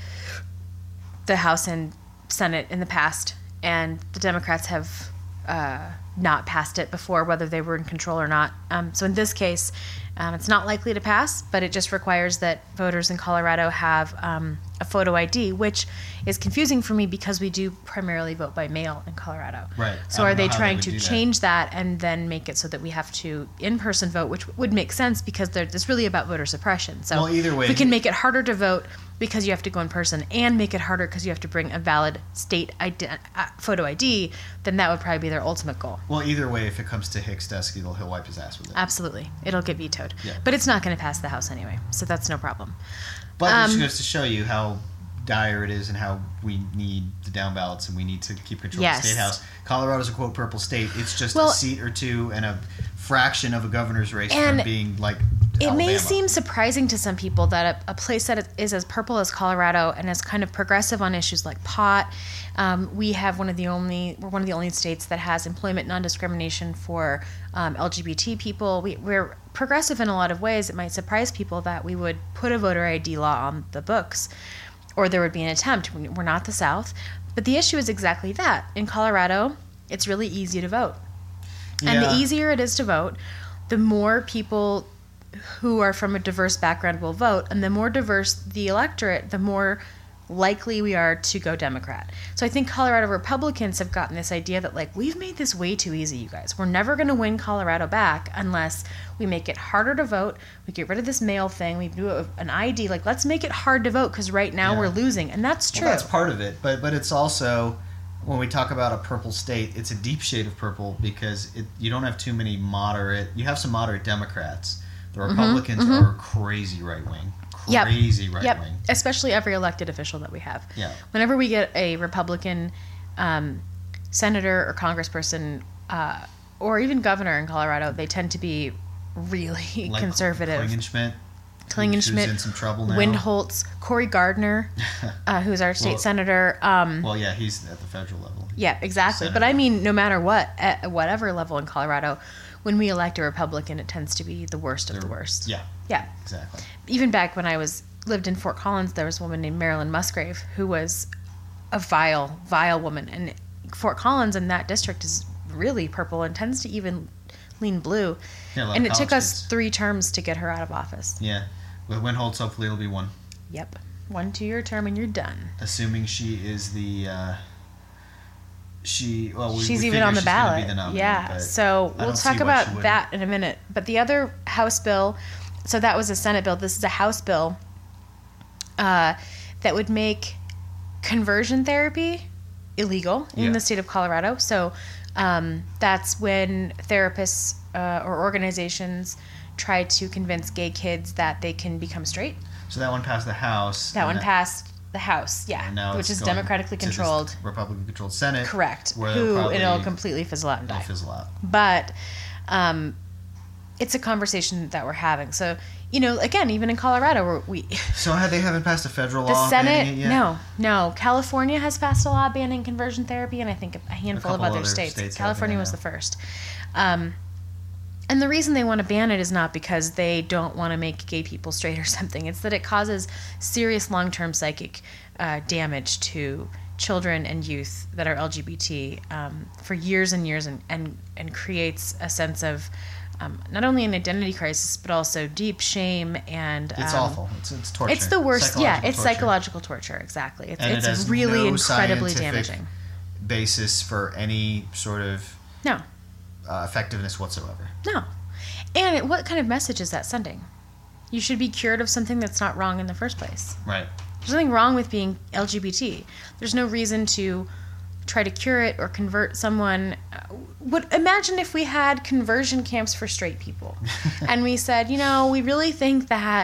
the House and Senate in the past, and the Democrats have uh, not passed it before, whether they were in control or not. Um, so in this case, um, it's not likely to pass, but it just requires that voters in Colorado have um, a photo I D, which is confusing for me because we do primarily vote by mail in Colorado. Right. So I are don't they know how trying they would to do that. change that and then make it so that we have to in-person vote, which would make sense because they're, it's really about voter suppression. So Well, either way- if we can make it harder to vote because you have to go in person and make it harder because you have to bring a valid state ident- uh, photo I D, then that would probably be their ultimate goal. Well, either way, if it comes to Hicks' desk, he'll, he'll wipe his ass with it. Absolutely. It'll get vetoed. Yeah. But it's not going to pass the House anyway, so that's no problem. But it just Um, goes to show you how dire it is and how we need the down ballots and we need to keep control Yes. of the state house. Colorado's a quote purple state. It's just Well- a seat or two and a fraction of a governor's race And from being like It Alabama. may seem surprising to some people that a, a place that is as purple as Colorado and is kind of progressive on issues like pot. Um, we have one of the only we're one of the only states that has employment non-discrimination for um, L G B T people. We, we're progressive in a lot of ways. It might surprise people that we would put a voter I D law on the books, or there would be an attempt. We're not the South, but the issue is exactly that. In Colorado, it's really easy to vote. And the Yeah. easier it is to vote, the more people who are from a diverse background will vote, and the more diverse the electorate, the more likely we are to go Democrat. So I think Colorado Republicans have gotten this idea that, like, we've made this way too easy, you guys. We're never going to win Colorado back unless we make it harder to vote, we get rid of this mail thing, we do a, an I D. Like, let's make it hard to vote because right now Yeah. we're losing. And that's true. Well, that's part of it, but but it's also when we talk about a purple state, it's a deep shade of purple because it, you don't have too many moderate. You have some moderate Democrats. The Republicans mhm. are crazy right wing, Yep. crazy right Yep. wing. Especially every elected official that we have. Yeah. Whenever we get a Republican um, senator or congressperson uh, or even governor in Colorado, they tend to be really Like conservative. Klingenschmidt. Klingenschmidt, who's in some trouble now. Windholtz, Cory Gardner, uh, who's our state Well- senator. Um, Well, yeah, he's at the federal level. yeah, exactly. But Senator. I mean, no matter what, at whatever level in Colorado, when we elect a Republican, it tends to be the worst of the worst. Yeah, Yeah. exactly. Even back when I was lived in Fort Collins, there was a woman named Marilyn Musgrave who was a vile, vile woman. And Fort Collins in that district is really purple and tends to even lean blue. Yeah, a lot And of it took college us kids. three terms to get her out of office. Yeah, with Windholtz, hopefully it'll be one. Yep. One two-year term and you're done. Assuming she is the. Uh, she well, we, She's we even figure on the she's gonna ballot. Be the nominee, yeah. but So I we'll don't talk see why she about wouldn't. that in a minute. But the other House bill, so that was a Senate bill. This is a House bill uh, that would make conversion therapy illegal in Yeah. the state of Colorado. So um, that's when therapists uh, or organizations try to convince gay kids that they can become straight. So that one passed the House. That and one passed the House, yeah, and now which it's is going democratically to this controlled. Republican-controlled Senate. Correct. Where Who they'll probably, it'll completely fizzle out and they'll die. fizzle out. But um, it's a conversation that we're having. So, you know, again, even in Colorado, we're, we So had they haven't passed a federal the law Senate, banning it yet? no, no. California has passed a law banning conversion therapy, and I think a handful of couple other other states. states have, California yeah, was yeah. the first. Um, and the reason they want to ban it is not because they don't want to make gay people straight or something. It's that it causes serious long-term psychic uh, damage to children and youth that are L G B T um, for years and years, and, and, and creates a sense of um, not only an identity crisis, but also deep shame and... It's um, awful. It's, it's torture. It's the worst. Yeah, it's torture. psychological torture. Exactly. It's, And it it's has really no incredibly scientific damaging. basis for any sort of No, uh, effectiveness whatsoever. no. And it, what kind of message is that sending? You should be cured of something that's not wrong in the first place. Right. There's nothing wrong with being L G B T. There's no reason to try to cure it or convert someone. What, imagine if we had conversion camps for straight people. And we said, you know, we really think that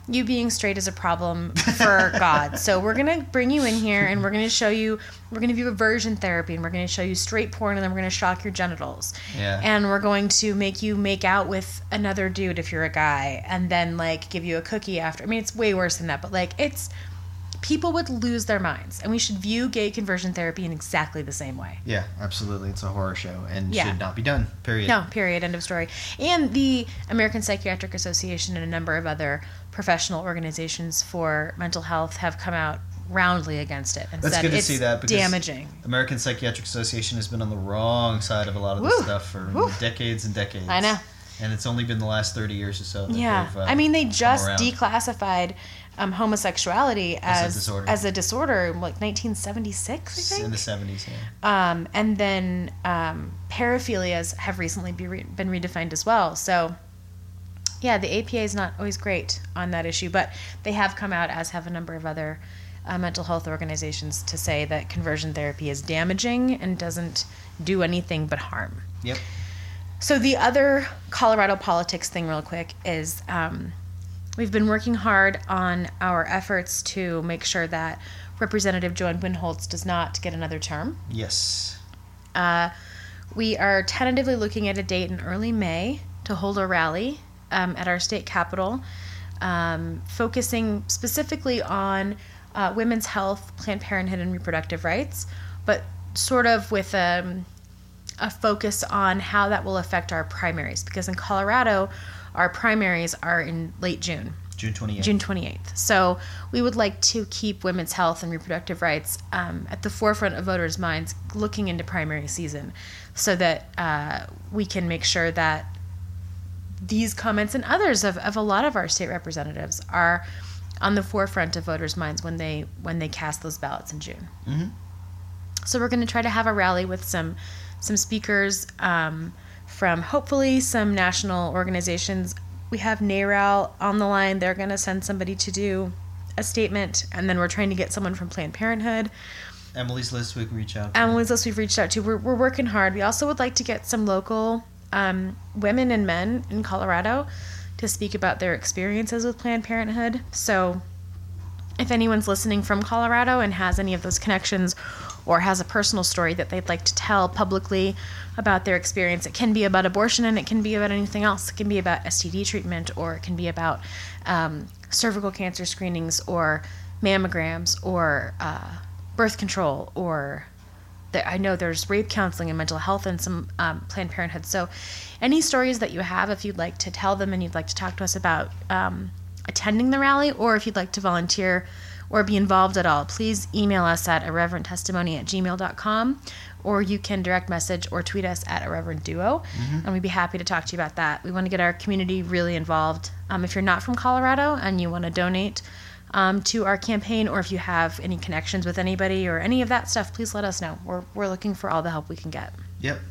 you being straight is a problem for God. So we're going to bring you in here and we're going to show you, we're going to do aversion therapy and we're going to show you straight porn and then we're going to shock your genitals. Yeah. And we're going to make you make out with another dude if you're a guy and then like give you a cookie after. I mean, it's way worse than that, but like it's, people would lose their minds and we should view gay conversion therapy in exactly the same way. Yeah, absolutely. It's a horror show and Yeah. should not be done, period. No, period, end of story. And the American Psychiatric Association and a number of other professional organizations for mental health have come out roundly against it and That's said good to it's see that because damaging. American Psychiatric Association has been on the wrong side of a lot of this Woo. stuff for Woo. decades and decades. I know. And it's only been the last thirty years or so that Yeah. they've, uh, I mean, they come just around. declassified um, homosexuality As a as disorder. as a disorder in like nineteen seventy-six, I think. in the seventies, yeah. Um, and then um, paraphilias have recently be re- been redefined as well. So, yeah, the A P A is not always great on that issue, but they have come out, as have a number of other uh, mental health organizations, to say that conversion therapy is damaging and doesn't do anything but harm. Yep. So the other Colorado politics thing, real quick, is um, we've been working hard on our efforts to make sure that Representative Joan Winholtz does not get another term. Yes. Uh, we are tentatively looking at a date in early May to hold a rally um, at our state capitol, um, focusing specifically on uh, women's health, Planned Parenthood, and reproductive rights, but sort of with um, a focus on how that will affect our primaries. Because in Colorado, our primaries are in late June. June twenty-eighth. June twenty-eighth. So we would like to keep women's health and reproductive rights um, at the forefront of voters' minds looking into primary season so that uh, we can make sure that these comments and others of, of a lot of our state representatives are on the forefront of voters' minds when they when they cast those ballots in June. Mm-hmm. So we're going to try to have a rally with some some speakers um, from hopefully some national organizations. We have NARAL on the line. They're going to send somebody to do a statement, and then we're trying to get someone from Planned Parenthood. Emily's list we can reach out to. Emily's list we've reached out to. We're, we're working hard. We also would like to get some local um, women and men in Colorado to speak about their experiences with Planned Parenthood. So if anyone's listening from Colorado and has any of those connections or has a personal story that they'd like to tell publicly about their experience, it can be about abortion and it can be about anything else. It can be about S T D treatment, or it can be about um, cervical cancer screenings or mammograms or uh, birth control, or there, I know there's rape counseling and mental health and some um, Planned Parenthood. So any stories that you have, if you'd like to tell them and you'd like to talk to us about um, attending the rally, or if you'd like to volunteer or be involved at all, please email us at irreverent testimony at gmail dot com, or you can direct message or tweet us at Irreverent Duo, Mm-hmm. and we'd be happy to talk to you about that. We want to get our community really involved. Um, if you're not from Colorado and you want to donate um, to our campaign, or if you have any connections with anybody or any of that stuff, please let us know. We're, we're looking for all the help we can get. Yep.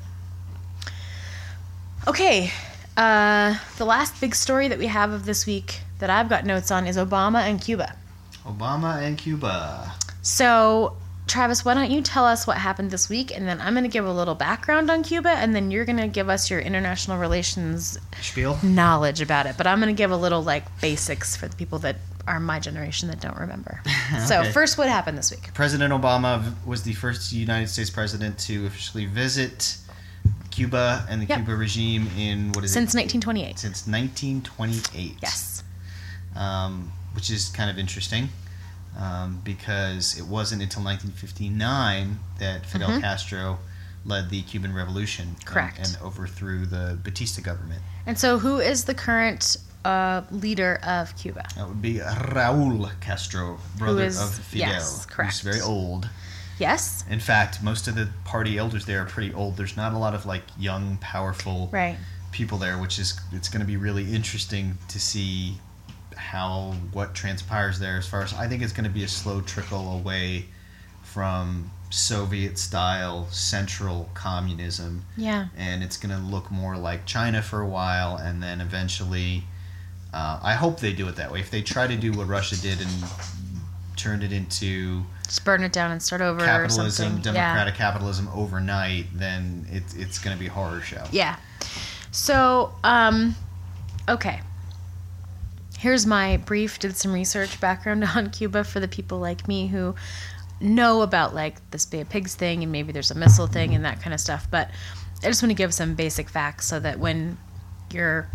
Okay, uh, the last big story that we have of this week that I've got notes on is Obama and Cuba. Obama and Cuba. So, Travis, why don't you tell us what happened this week, and then I'm going to give a little background on Cuba, and then you're going to give us your international relations Spiel. knowledge about it. But I'm going to give a little, like, basics for the people that are my generation that don't remember. So, Okay. first, what happened this week? President Obama v- was the first United States president to officially visit Cuba and the Yep. Cuba regime in, what is Since it? nineteen twenty-eight. Since nineteen twenty-eight. Yes. Um, which is kind of interesting um, because it wasn't until nineteen fifty-nine that Fidel Mhm. Castro led the Cuban Revolution. and- Correct. And, overthrew the Batista government. And so, who is the current uh, leader of Cuba? That would be Raul Castro, brother is- of Fidel. yes, correct. Who's very old. Yes? In fact, most of the party elders there are pretty old. There's not a lot of like young, powerful Right. people there, which is it's going to be really interesting to see how what transpires there. As far as I think, it's going to be a slow trickle away from Soviet-style central communism, Yeah. and it's going to look more like China for a while, and then eventually, uh, I hope they do it that way. If they try to do what Russia did and turned it into Just burn it down and start over or capitalism, something. democratic capitalism overnight, then it, it's going to be a horror show. Yeah. Yeah. So, um, okay. here's my brief, did some research background on Cuba for the people like me who know about like this Bay of Pigs thing and maybe there's a missile thing and that kind of stuff. But I just want to give some basic facts so that when your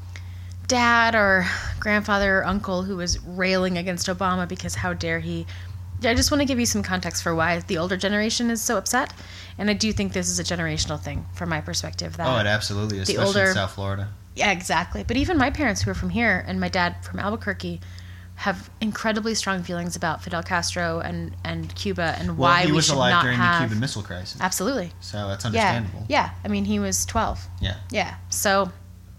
dad or grandfather or uncle who was railing against Obama because how dare he, I just want to give you some context for why the older generation is so upset. And I do think this is a generational thing from my perspective. That oh, it absolutely is, the especially older, in South Florida. Yeah, exactly. But even my parents who are from here and my dad from Albuquerque have incredibly strong feelings about Fidel Castro and, and Cuba and well, why he we was should alive not during have... the Cuban Missile Crisis. Absolutely. So that's understandable. Yeah, yeah. I mean, he was twelve. Yeah. Yeah. So,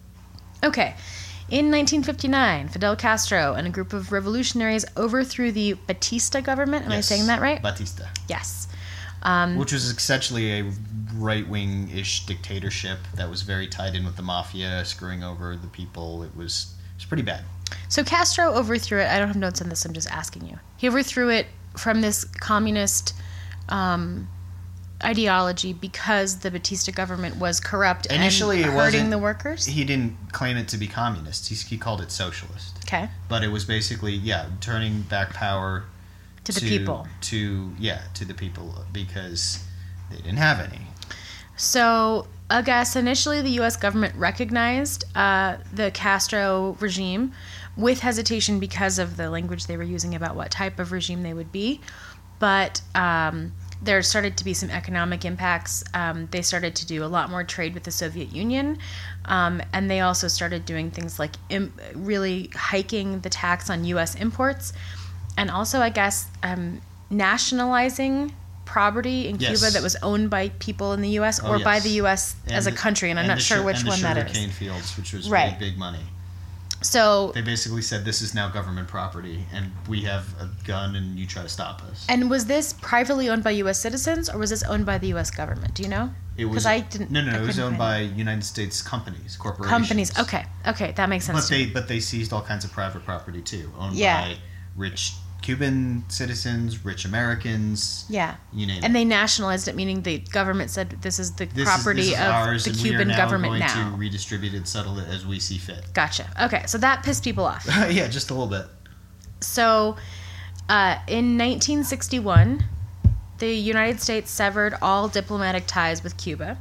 okay. In nineteen fifty-nine, Fidel Castro and a group of revolutionaries overthrew the Batista government. Am yes. I saying that right? Batista. Yes. Um, Which was essentially a right-wing-ish dictatorship that was very tied in with the mafia, screwing over the people. It was, it was pretty bad. So Castro overthrew it. I don't have notes on this. I'm just asking you. He overthrew it from this communist um, ideology because the Batista government was corrupt Initially, and it hurting wasn't, the workers? He didn't claim it to be communist. He, he called it socialist. Okay. But it was basically, yeah, turning back power to the people. To, yeah, to the people because they didn't have any. So, I guess initially the U S government recognized uh, the Castro regime with hesitation because of the language they were using about what type of regime they would be. But um, there started to be some economic impacts. Um, they started to do a lot more trade with the Soviet Union. Um, and they also started doing things like im- really hiking the tax on U S imports. And also, I guess, um, nationalizing property in yes. Cuba that was owned by people in the U S or oh, yes. by the U S and as a the, country, and I'm not sure sh- which one that is. And the sugarcane fields, which was right. big, big money. So they basically said, this is now government property, and we have a gun, and you try to stop us. And was this privately owned by U S citizens, or was this owned by the U S government? Do you know? It was. I didn't. No, no, no I it was owned find by it. United States companies, corporations. Companies. Okay, okay, that makes sense. But they, but they seized all kinds of private property too, owned Yeah. by rich Cuban citizens, rich Americans. Yeah. You name and it. they nationalized it, meaning the government said this is the This property is, this is of ours, the and Cuban we are now government going now. to redistribute it, settle it as we see fit. Gotcha. Okay, so that pissed people off. Yeah, just a little bit. So, uh, in nineteen sixty-one, the United States severed all diplomatic ties with Cuba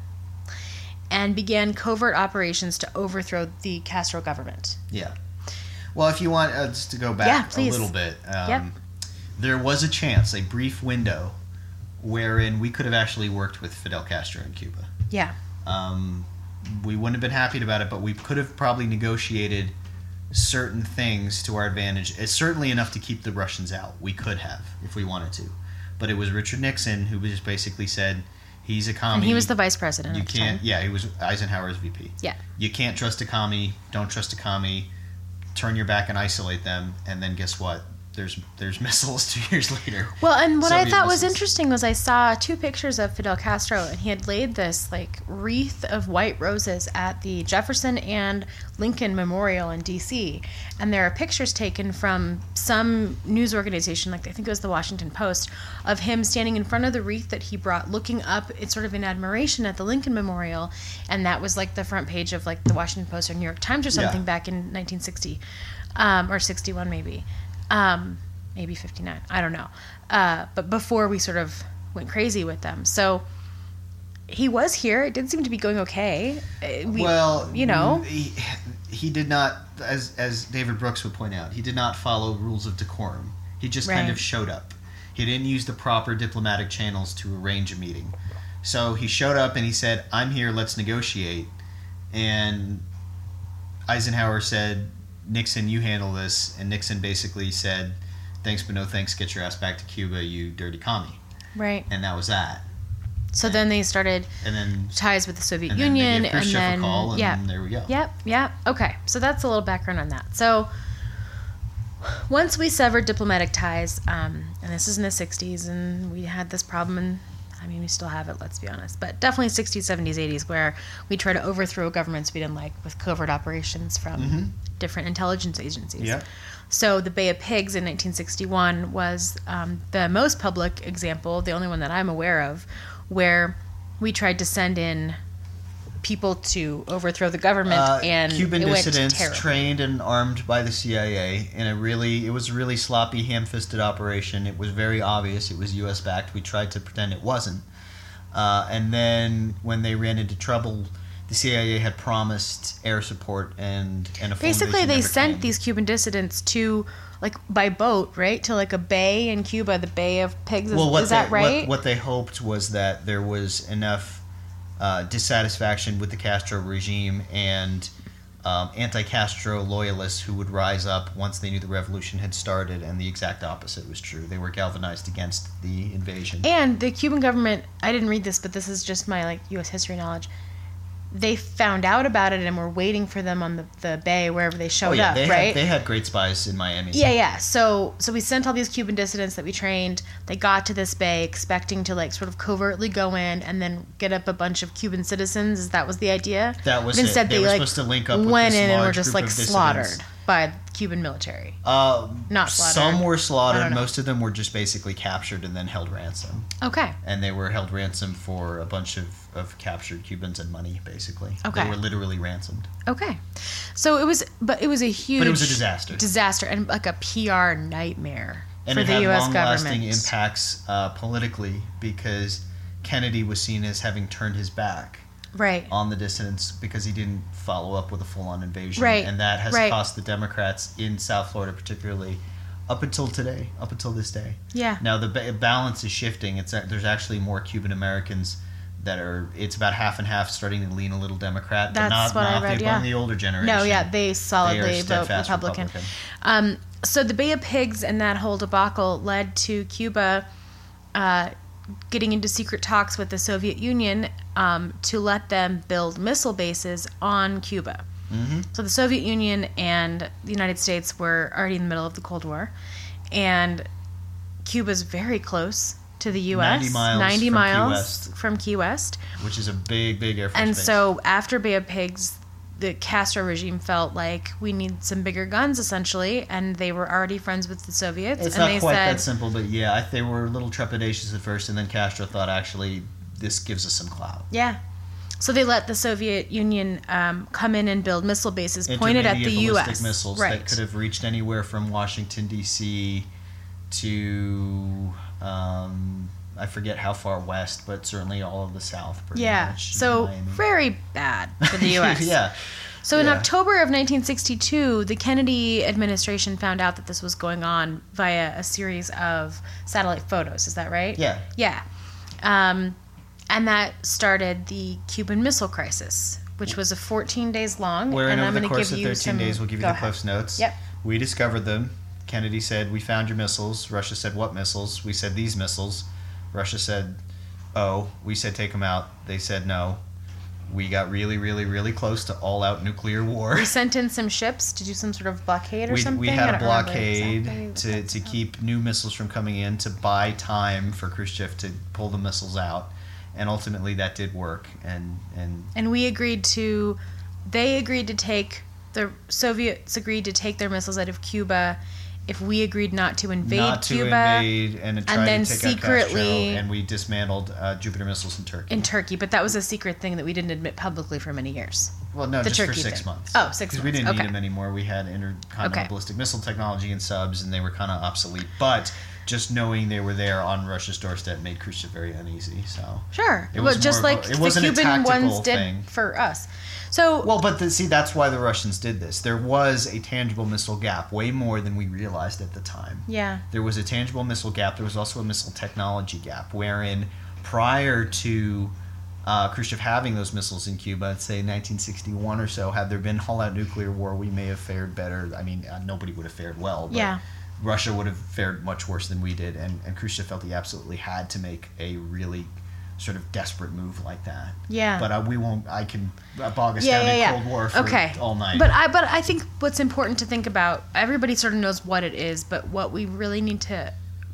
and began covert operations to overthrow the Castro government. Yeah. Well, if you want uh, just to go back Yeah, a please. little bit, um, Yep. there was a chance, a brief window, wherein we could have actually worked with Fidel Castro in Cuba. Yeah. Um, we wouldn't have been happy about it, but we could have probably negotiated certain things to our advantage. It's certainly enough to keep the Russians out. We could have, if we wanted to. But it was Richard Nixon who just basically said, he's a commie. And he was the vice president You at the can't, time. yeah, he was Eisenhower's V P. Yeah. You can't trust a commie. Don't trust a commie. Turn your back and isolate them, and then guess what? There's there's missiles two years later. Well, and what Soviet I thought was missiles. interesting was I saw two pictures of Fidel Castro, and he had laid this like wreath of white roses at the Jefferson and Lincoln Memorial in D C And there are pictures taken from some news organization, like I think it was the Washington Post, of him standing in front of the wreath that he brought, looking up, it's sort of in admiration at the Lincoln Memorial, and that was like the front page of like the Washington Post or New York Times or something Yeah. back in nineteen sixty, um, or sixty-one maybe. Um, maybe fifty-nine. I don't know. Uh, but before we sort of went crazy with them. So he was here. It did seem to be going okay. Uh, We, well, you know. he, he did not, as as David Brooks would point out, he did not follow rules of decorum. He just kind Right. of showed up. He didn't use the proper diplomatic channels to arrange a meeting. So he showed up and he said, "I'm here. Let's negotiate." And Eisenhower said, "Nixon, you handle this." And Nixon basically said, "Thanks, but no thanks. Get your ass back to Cuba, you dirty commie." Right. And that was that. So then they started And then, ties with the Soviet and then Union, they gave and Khrushchev then a call, and yeah, there we go. yep, yep. Okay, so that's a little background on that. So once we severed diplomatic ties, um, and this is in the sixties, and we had this problem, and I mean we still have it. Let's be honest, but definitely sixties, seventies, eighties, where we try to overthrow governments we didn't like with covert operations from Mm-hmm. different intelligence agencies. Yep. So the Bay of Pigs in nineteen sixty-one was um, the most public example, the only one that I'm aware of, where we tried to send in people to overthrow the government, Uh, and Cuban it dissidents went terribly. trained and armed by the C I A in a really, it was a really sloppy, ham-fisted operation. It was very obvious it was U S backed. We tried to pretend it wasn't. Uh, and then when they ran into trouble, the C I A had promised air support and, and a full Basically, invasion they never sent came. these Cuban dissidents to, like, by boat, right? To, like, a bay in Cuba, the Bay of Pigs. Is, Well, what is they, that right? What, what they hoped was that there was enough uh, dissatisfaction with the Castro regime and um, anti-Castro loyalists who would rise up once they knew the revolution had started, and the exact opposite was true. They were galvanized against the invasion. And the Cuban government, I didn't read this, but this is just my, like, U S history knowledge. They found out about it and were waiting for them on the, the bay wherever they showed oh, yeah, up, they right? Had, they had great spies in Miami. Yeah, yeah. So so we sent all these Cuban dissidents that we trained. They got to this bay expecting to, like, sort of covertly go in and then get up a bunch of Cuban citizens. That was the idea. That was but it. instead They they, were like, supposed to link up with went this in and were large just, group like, of slaughtered dissidents. by the Cuban military. Uh, Not slaughtered. Some were I slaughtered. don't know. Most of them were just basically captured and then held ransom. Okay. And they were held ransom for a bunch of, of captured Cubans and money, basically. Okay. They were literally ransomed. Okay. So it was, but it was a huge But it was a disaster. disaster and like a P R nightmare And for it the had U S long-lasting government. impacts uh, politically because Kennedy was seen as having turned his back Right. on the dissidents because he didn't follow up with a full-on invasion. Right, And that has right. cost the Democrats in South Florida particularly up until today, up until this day. Yeah. Now the ba- balance is shifting. It's there's actually more Cuban Americans that are. It's about half and half, starting to lean a little Democrat, but That's not what I not read, the, yeah. the older generation. No, yeah, they They solidly are vote steadfast Republican. Republican. Um, so the Bay of Pigs and that whole debacle led to Cuba uh, getting into secret talks with the Soviet Union um, to let them build missile bases on Cuba. Mm-hmm. So the Soviet Union and the United States were already in the middle of the Cold War, and Cuba's very close to the U S. ninety miles ninety from Key miles West. from Key West. Which is a big, big air force And base. so after Bay of Pigs, the Castro regime felt like we need some bigger guns, essentially, and they were already friends with the Soviets. It's and not they quite said, that simple, but yeah, I, they were a little trepidatious at first, and then Castro thought, actually, this gives us some clout. yeah. So they let the Soviet Union um, come in and build missile bases pointed at the Intermediate U ballistic S. missiles right. that could have reached anywhere from Washington, D C to, um, I forget how far west, but certainly all of the South. Pretty Yeah. much, So Miami. very bad for the U S. yeah. So in Yeah. October of nineteen sixty-two, the Kennedy administration found out that this was going on via a series of satellite photos. Is that right? Yeah. Yeah. Um, and that started the Cuban Missile Crisis, which was a fourteen days long. Wherein and over I'm the going to course give of you thirteen some, days, we'll give you go the ahead. Cliff's Notes. Yep. We discovered them. Kennedy said, we found your missiles. Russia said, what missiles? We said, these missiles. Russia said, oh. We said, take them out. They said, no. We got really, really, really close to all-out nuclear war. We sent in some ships to do some sort of blockade or We, something. we I had a don't remember blockade exactly what to, that to was. keep new missiles from coming in, to buy time for Khrushchev to pull the missiles out. And ultimately that did work. And, and And we agreed to, they agreed to take, the Soviets agreed to take their missiles out of Cuba if we agreed not to invade not to Cuba invade and try then to take out Castro, secretly- and we dismantled uh, Jupiter missiles in Turkey. in Turkey. But that was a secret thing that we didn't admit publicly for many years. well, no, the just for Turkey six thing. months. Oh, six Because we months. didn't Okay. need them anymore. We had intercontinental Okay. ballistic missile technology and subs, and they were kind of obsolete. But just knowing they were there on Russia's doorstep made Khrushchev very uneasy. So Sure. It Well, was just more of like a- it the wasn't a Cuban tactical ones did thing. for us. So, Well, but the, see, that's why the Russians did this. There was a tangible missile gap, way more than we realized at the time. yeah. There was a tangible missile gap. There was also a missile technology gap, wherein prior to uh, Khrushchev having those missiles in Cuba, let's say nineteen sixty-one or so, had there been all-out nuclear war, we may have fared better. I mean, uh, nobody would have fared well, but Yeah. Russia would have fared much worse than we did, and, and Khrushchev felt he absolutely had to make a really sort of desperate move like that. Yeah. But uh, we won't. I can uh, bog us yeah, down yeah, in yeah. Cold War for okay. all night. But I but I think what's important to think about, everybody sort of knows what it is, but what we really need to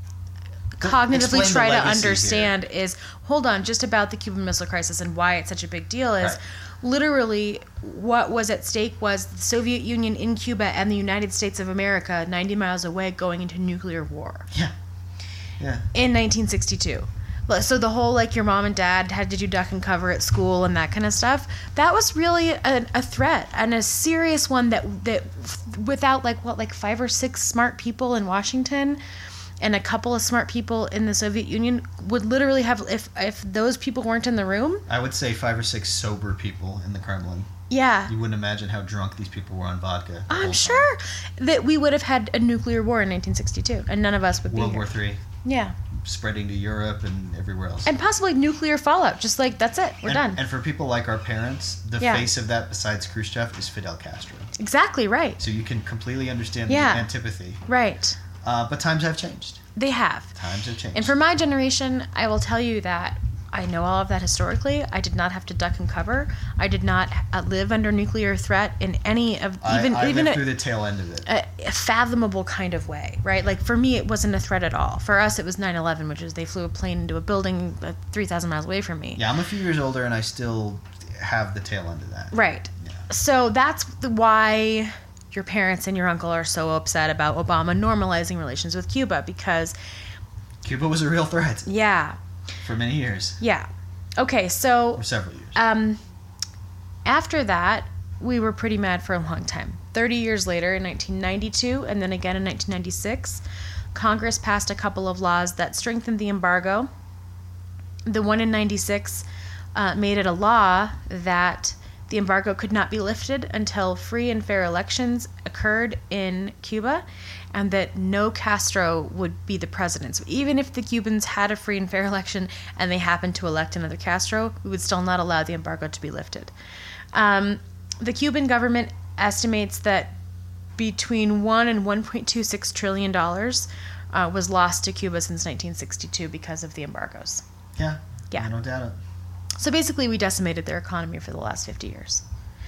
cognitively Explain the try to legacy understand is, hold on, just about the Cuban Missile Crisis and why it's such a big deal is Right. literally what was at stake was the Soviet Union in Cuba and the United States of America ninety miles away going into nuclear war yeah, yeah. in nineteen sixty-two. So the whole, like, your mom and dad had to do duck and cover at school and that kind of stuff, that was really a, a threat, and a serious one that that without, like, what, like five or six smart people in Washington and a couple of smart people in the Soviet Union would literally have, if if those people weren't in the room. I would say five or six sober people in the Kremlin. Yeah. You wouldn't imagine how drunk these people were on vodka. I'm sure that we would have had a nuclear war in nineteen sixty-two, and none of us would be World here. War Three. Yeah. Spreading to Europe and everywhere else. And possibly nuclear fallout. Just like, that's it. We're and, done. And for people like our parents, the Yeah. face of that, besides Khrushchev, is Fidel Castro. Exactly right. So you can completely understand Yeah. the antipathy. Right. Uh, but times have changed. They have. Times have changed. And for my generation, I will tell you that I know all of that historically. I did not have to duck and cover. I did not uh, live under nuclear threat in any of even I, I even lived a, through the tail end of it. a, a fathomable kind of way, right? Like, for me, it wasn't a threat at all. For us, it was nine eleven, which is they flew a plane into a building uh, three thousand miles away from me. Yeah, I'm a few years older, and I still have the tail end of that. Right. Yeah. So that's the, why your parents and your uncle are so upset about Obama normalizing relations with Cuba, because Cuba was a real threat yeah, for many years. yeah. Okay, so For several years. um, after that, we were pretty mad for a long time. Thirty years later, in nineteen ninety-two, and then again in nineteen ninety-six, Congress passed a couple of laws that strengthened the embargo. The one in ninety-six uh, made it a law that the embargo could not be lifted until free and fair elections occurred in Cuba, and that no Castro would be the president. So even if the Cubans had a free and fair election and they happened to elect another Castro, we would still not allow the embargo to be lifted. Um, the Cuban government estimates that between one and one point two six trillion dollars uh, was lost to Cuba since nineteen sixty-two because of the embargoes. Yeah. Yeah. I don't doubt it. So basically, we decimated their economy for the last fifty years.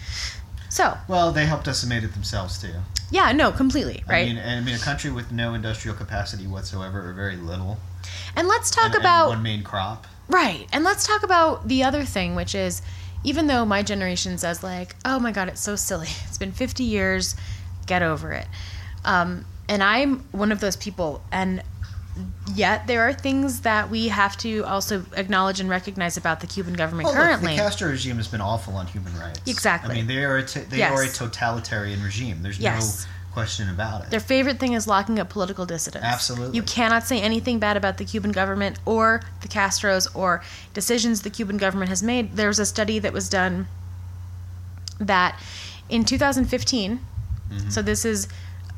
So, Well, they helped decimate it themselves, too. yeah, no, completely, right? I mean, and I mean, a country with no industrial capacity whatsoever, or very little. And let's talk and, about... and one main crop. Right. And let's talk about the other thing, which is, even though my generation says, like, oh my God, it's so silly. It's been fifty years. Get over it. Um, and I'm one of those people. And yet there are things that we have to also acknowledge and recognize about the Cuban government Well, currently. Look, the Castro regime has been awful on human rights. Exactly. I mean, they are a, t- they Yes. are a totalitarian regime. There's Yes. no question about it. Their favorite thing is locking up political dissidents. Absolutely. You cannot say anything bad about the Cuban government or the Castros or decisions the Cuban government has made. There was a study that was done that in two thousand fifteen, Mm-hmm. so this is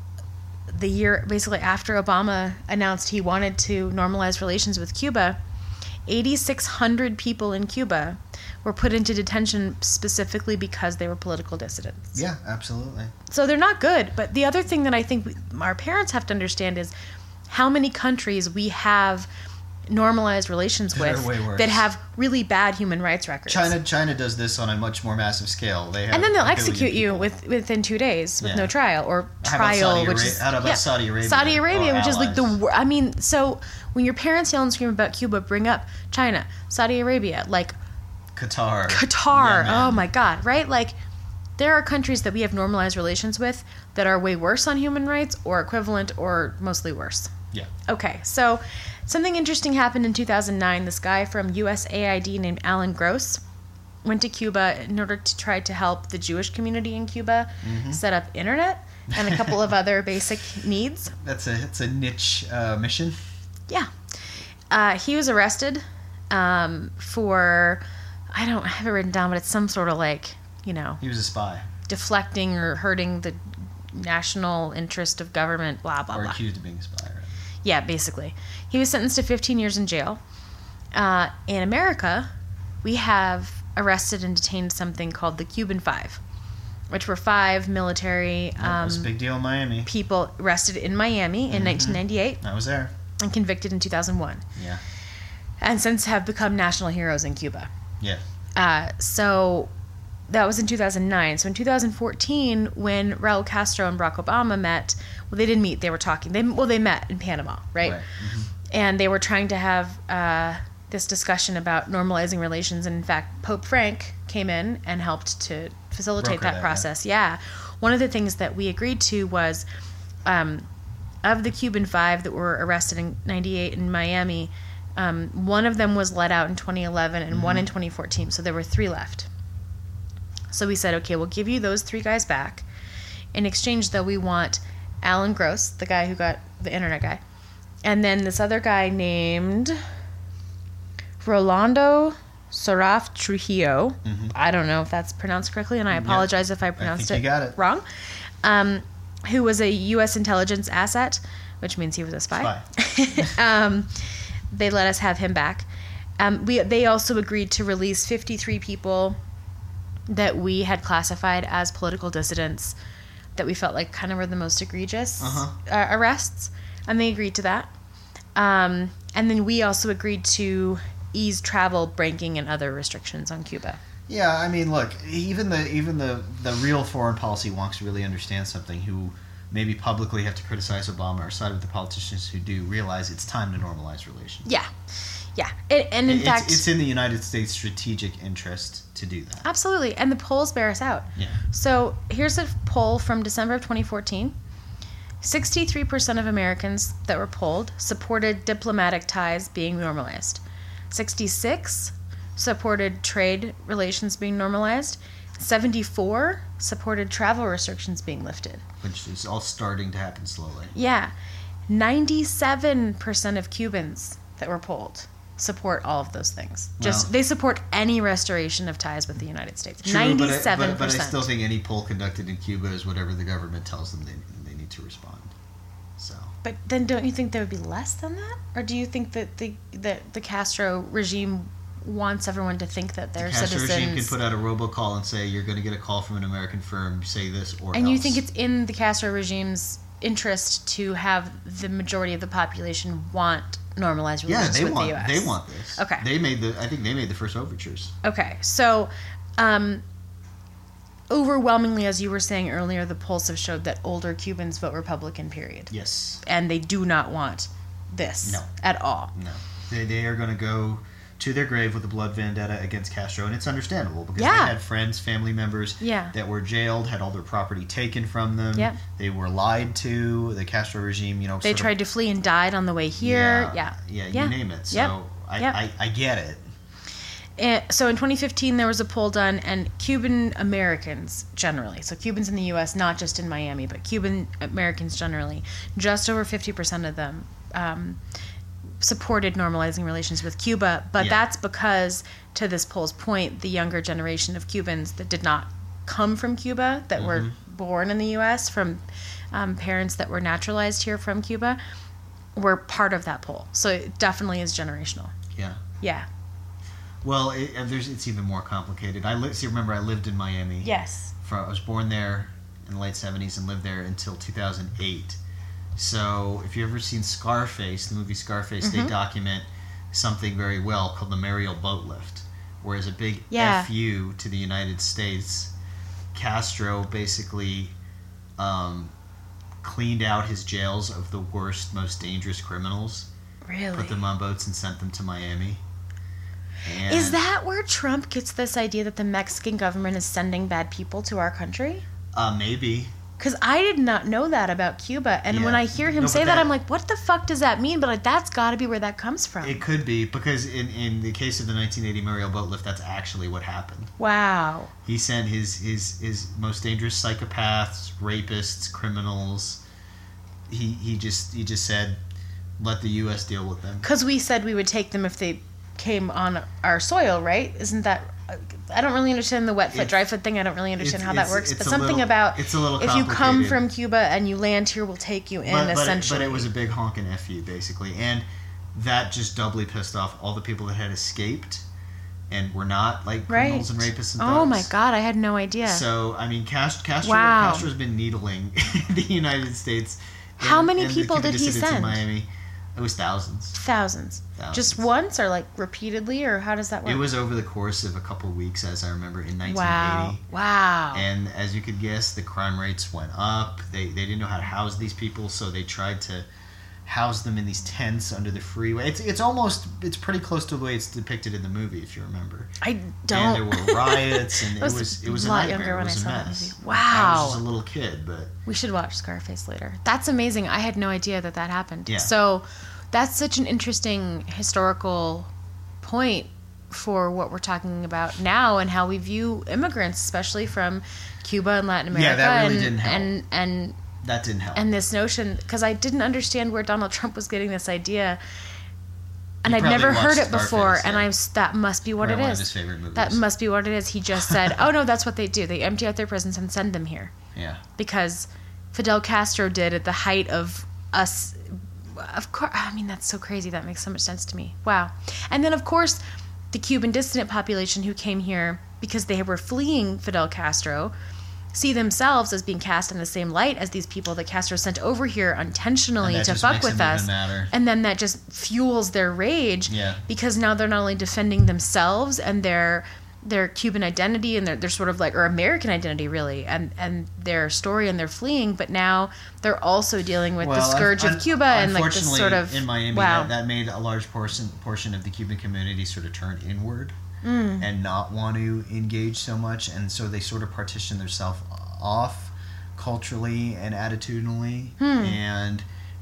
the year basically after Obama announced he wanted to normalize relations with Cuba, eight thousand six hundred people in Cuba were put into detention specifically because they were political dissidents. Yeah, absolutely. So they're not good. But the other thing that I think we, our parents have to understand is how many countries we have normalized relations That are with way worse. that have really bad human rights records. China China does this on a much more massive scale. They have and then they'll a billion execute you people. with within two days with Yeah. no trial or How about trial, Saudi which Ara- is how about yeah, Saudi Arabia? Saudi Arabia, Our which is like the allies. wor- I mean, so when your parents yell and scream about Cuba, bring up China, Saudi Arabia, like Qatar. Qatar. Yemen. Oh my God, right? Like, there are countries that we have normalized relations with that are way worse on human rights or equivalent or mostly worse. Yeah. Okay, so something interesting happened in two thousand nine. This guy from U S A I D named Alan Gross went to Cuba in order to try to help the Jewish community in Cuba Mm-hmm. set up internet and a couple of other basic needs. That's a it's a niche uh, mission. Yeah. Uh, he was arrested um, for, I don't have it written down, but it's some sort of like, you know, He was a spy, deflecting or hurting the national interest of government, blah, blah, or blah. accused of being a spy. Right? Yeah, basically. He was sentenced to fifteen years in jail. Uh, in America, we have arrested and detained something called the Cuban Five, which were five military That um, was a big deal in Miami. people arrested in Miami in nineteen ninety-eight I was there. and convicted in two thousand one, Yeah. and since have become national heroes in Cuba. Yeah. Uh, so that was in two thousand nine. So in two thousand fourteen, when Raul Castro and Barack Obama met, well, they didn't meet. They were talking. They well, they met in Panama, right? Right. Mhm. And they were trying to have uh, this discussion about normalizing relations. And in fact, Pope Frank came in and helped to facilitate Broker that, that, process. Yeah. One of the things that we agreed to was, um, of the Cuban Five that were arrested in ninety-eight in Miami, Um, one of them was let out in twenty eleven and Mm-hmm. one in twenty fourteen, so there were three left. So we said, okay, we'll give you those three guys back. In exchange, though, we want Alan Gross, the guy who got the internet guy, and then this other guy named Rolando Saraf Trujillo. Mm-hmm. I don't know if that's pronounced correctly, and I apologize if I pronounced think it, you got it. wrong. Um, who was a U S intelligence asset, which means he was a spy. Spy. um, they let us have him back. Um, we they also agreed to release fifty-three people that we had classified as political dissidents that we felt like kind of were the most egregious Uh-huh. uh, arrests, and they agreed to that. Um, and then we also agreed to ease travel, banking, and other restrictions on Cuba. Yeah, I mean, look, even the even the, the real foreign policy wonks really understand something who maybe publicly have to criticize Obama or side with the politicians who do realize it's time to normalize relations. Yeah, yeah. It, and in it's, fact... it's in the United States' strategic interest to do that. Absolutely, and the polls bear us out. Yeah. So here's a poll from December of twenty fourteen. sixty-three percent of Americans that were polled supported diplomatic ties being normalized. sixty-six supported trade relations being normalized. seventy-four supported travel restrictions being lifted. Which is all starting to happen slowly. Yeah. ninety-seven percent of Cubans that were polled support all of those things. Just Well, they support any restoration of ties with the United States. True, but I- ninety-seven percent. But, but I still think any poll conducted in Cuba is whatever the government tells them they, they need to respond. So. But then don't you think there would be less than that? Or do you think that the that the Castro regime wants everyone to think that they're The Castro citizens? regime can put out a robocall and say, you're going to get a call from an American firm, say this or and else. you think it's in the Castro regime's interest to have the majority of the population want normalized Yeah, relations they with want the U S? they want this. Okay. They made the I think they made the first overtures. Okay, so um, overwhelmingly, as you were saying earlier, the polls have showed that older Cubans vote Republican, period. Yes. And they do not want this No. at all. No. They they are going to go to their grave with a blood vendetta against Castro, and it's understandable because Yeah. they had friends, family members Yeah. that were jailed, had all their property taken from them. Yep. They were lied to. The Castro regime, you know, They sort of- tried to flee and died on the way here. Yeah. Yeah, Yeah. you name it. So Yep. I, Yep. I, I get it. And so in twenty fifteen, there was a poll done, and Cuban Americans generally, so Cubans in the U S, not just in Miami, but Cuban Americans generally, just over fifty percent of them um, supported normalizing relations with Cuba. But Yeah. that's because, to this poll's point, the younger generation of Cubans that did not come from Cuba, that were Mm-hmm. born in the U S from um, parents that were naturalized here from Cuba, were part of that poll. So it definitely is generational. Yeah. Yeah. Well, it, uh, there's it's even more complicated. I li- see. Remember, I lived in Miami. Yes. From, I was born there in the late seventies and lived there until two thousand eight. So, if you've ever seen Scarface, the movie Scarface, Mm-hmm. they document something very well called the Mariel Boat Lift, where as a big Yeah. F U to the United States, Castro basically um, cleaned out his jails of the worst, most dangerous criminals, Really? put them on boats and sent them to Miami. And Is that where Trump gets this idea that the Mexican government is sending bad people to our country? Uh, maybe. Because I did not know that about Cuba. And when Yeah. I hear him No, say but that, that- I'm like, what the fuck does that mean? But like, that's got to be where that comes from. It could be, because in, in the case of the nineteen eighty Mariel Boat Lift, that's actually what happened. Wow. He sent his, his, his most dangerous psychopaths, rapists, criminals. He he just he just said, let the U S deal with them. Because we said we would take them if they came on our soil, right? Isn't that... I don't really understand the wet foot, It's- dry foot thing. I don't really understand it's- how that it's- works. it's But a something little- about it's a little if you come complicated. from Cuba and you land here, we'll take you in, But, but, it, essentially. but it was a big honking F you, basically. And that just doubly pissed off all the people that had escaped and were not, like, criminals and rapists and thugs. Oh my God, I had no idea. So, I mean, Cast- Castro, Wow. Castro's been needling the United States. How and- many and the people Cuban did he dissidents in send? Miami. It was thousands. Thousands. Thousands. Just once or like repeatedly, or how does that work? It was over the course of a couple weeks, as I remember, in nineteen eighty. Wow. Wow. And as you could guess, the crime rates went up. They they didn't know how to house these people, so they tried to house them in these tents under the freeway. It's it's almost it's pretty close to the way it's depicted in the movie, if you remember. I don't. And there were riots, and I it was was it was a a lot nightmare. younger It when was I a saw that mess. movie. I Wow. was just a little kid, but We should watch Scarface later. That's amazing. I had no idea that that happened. Yeah. So that's such an interesting historical point for what we're talking about now and how we view immigrants, especially from Cuba and Latin America. Yeah, that really and, didn't help. And, and, that didn't help. and this notion, because I didn't understand where Donald Trump was getting this idea. And He I'd probably never heard watched it before, Scarface, and yeah. I was, that must be what Probably it one of is. his favorite movies. That must be what it is. He just said, "Oh no, that's what they do. They empty out their prisons and send them here." Yeah. Because Fidel Castro did at the height of us. Of course, I mean that's so crazy. That makes so much sense to me. Wow. And then of course, the Cuban dissident population who came here because they were fleeing Fidel Castro see themselves as being cast in the same light as these people that Castro sent over here intentionally And that to just fuck makes with them us. even madder. And then that just fuels their rage Yeah. because now they're not only defending themselves and their their Cuban identity and their, their sort of like, or American identity really, and, and their story and their fleeing, but now they're also dealing with the scourge un- of Cuba and like this unfortunately, sort of, in Miami, wow. that, that made a large portion portion of the Cuban community sort of turn inward Mm. and not want to engage so much, and so they sort of partition themselves off culturally and attitudinally, Hmm. and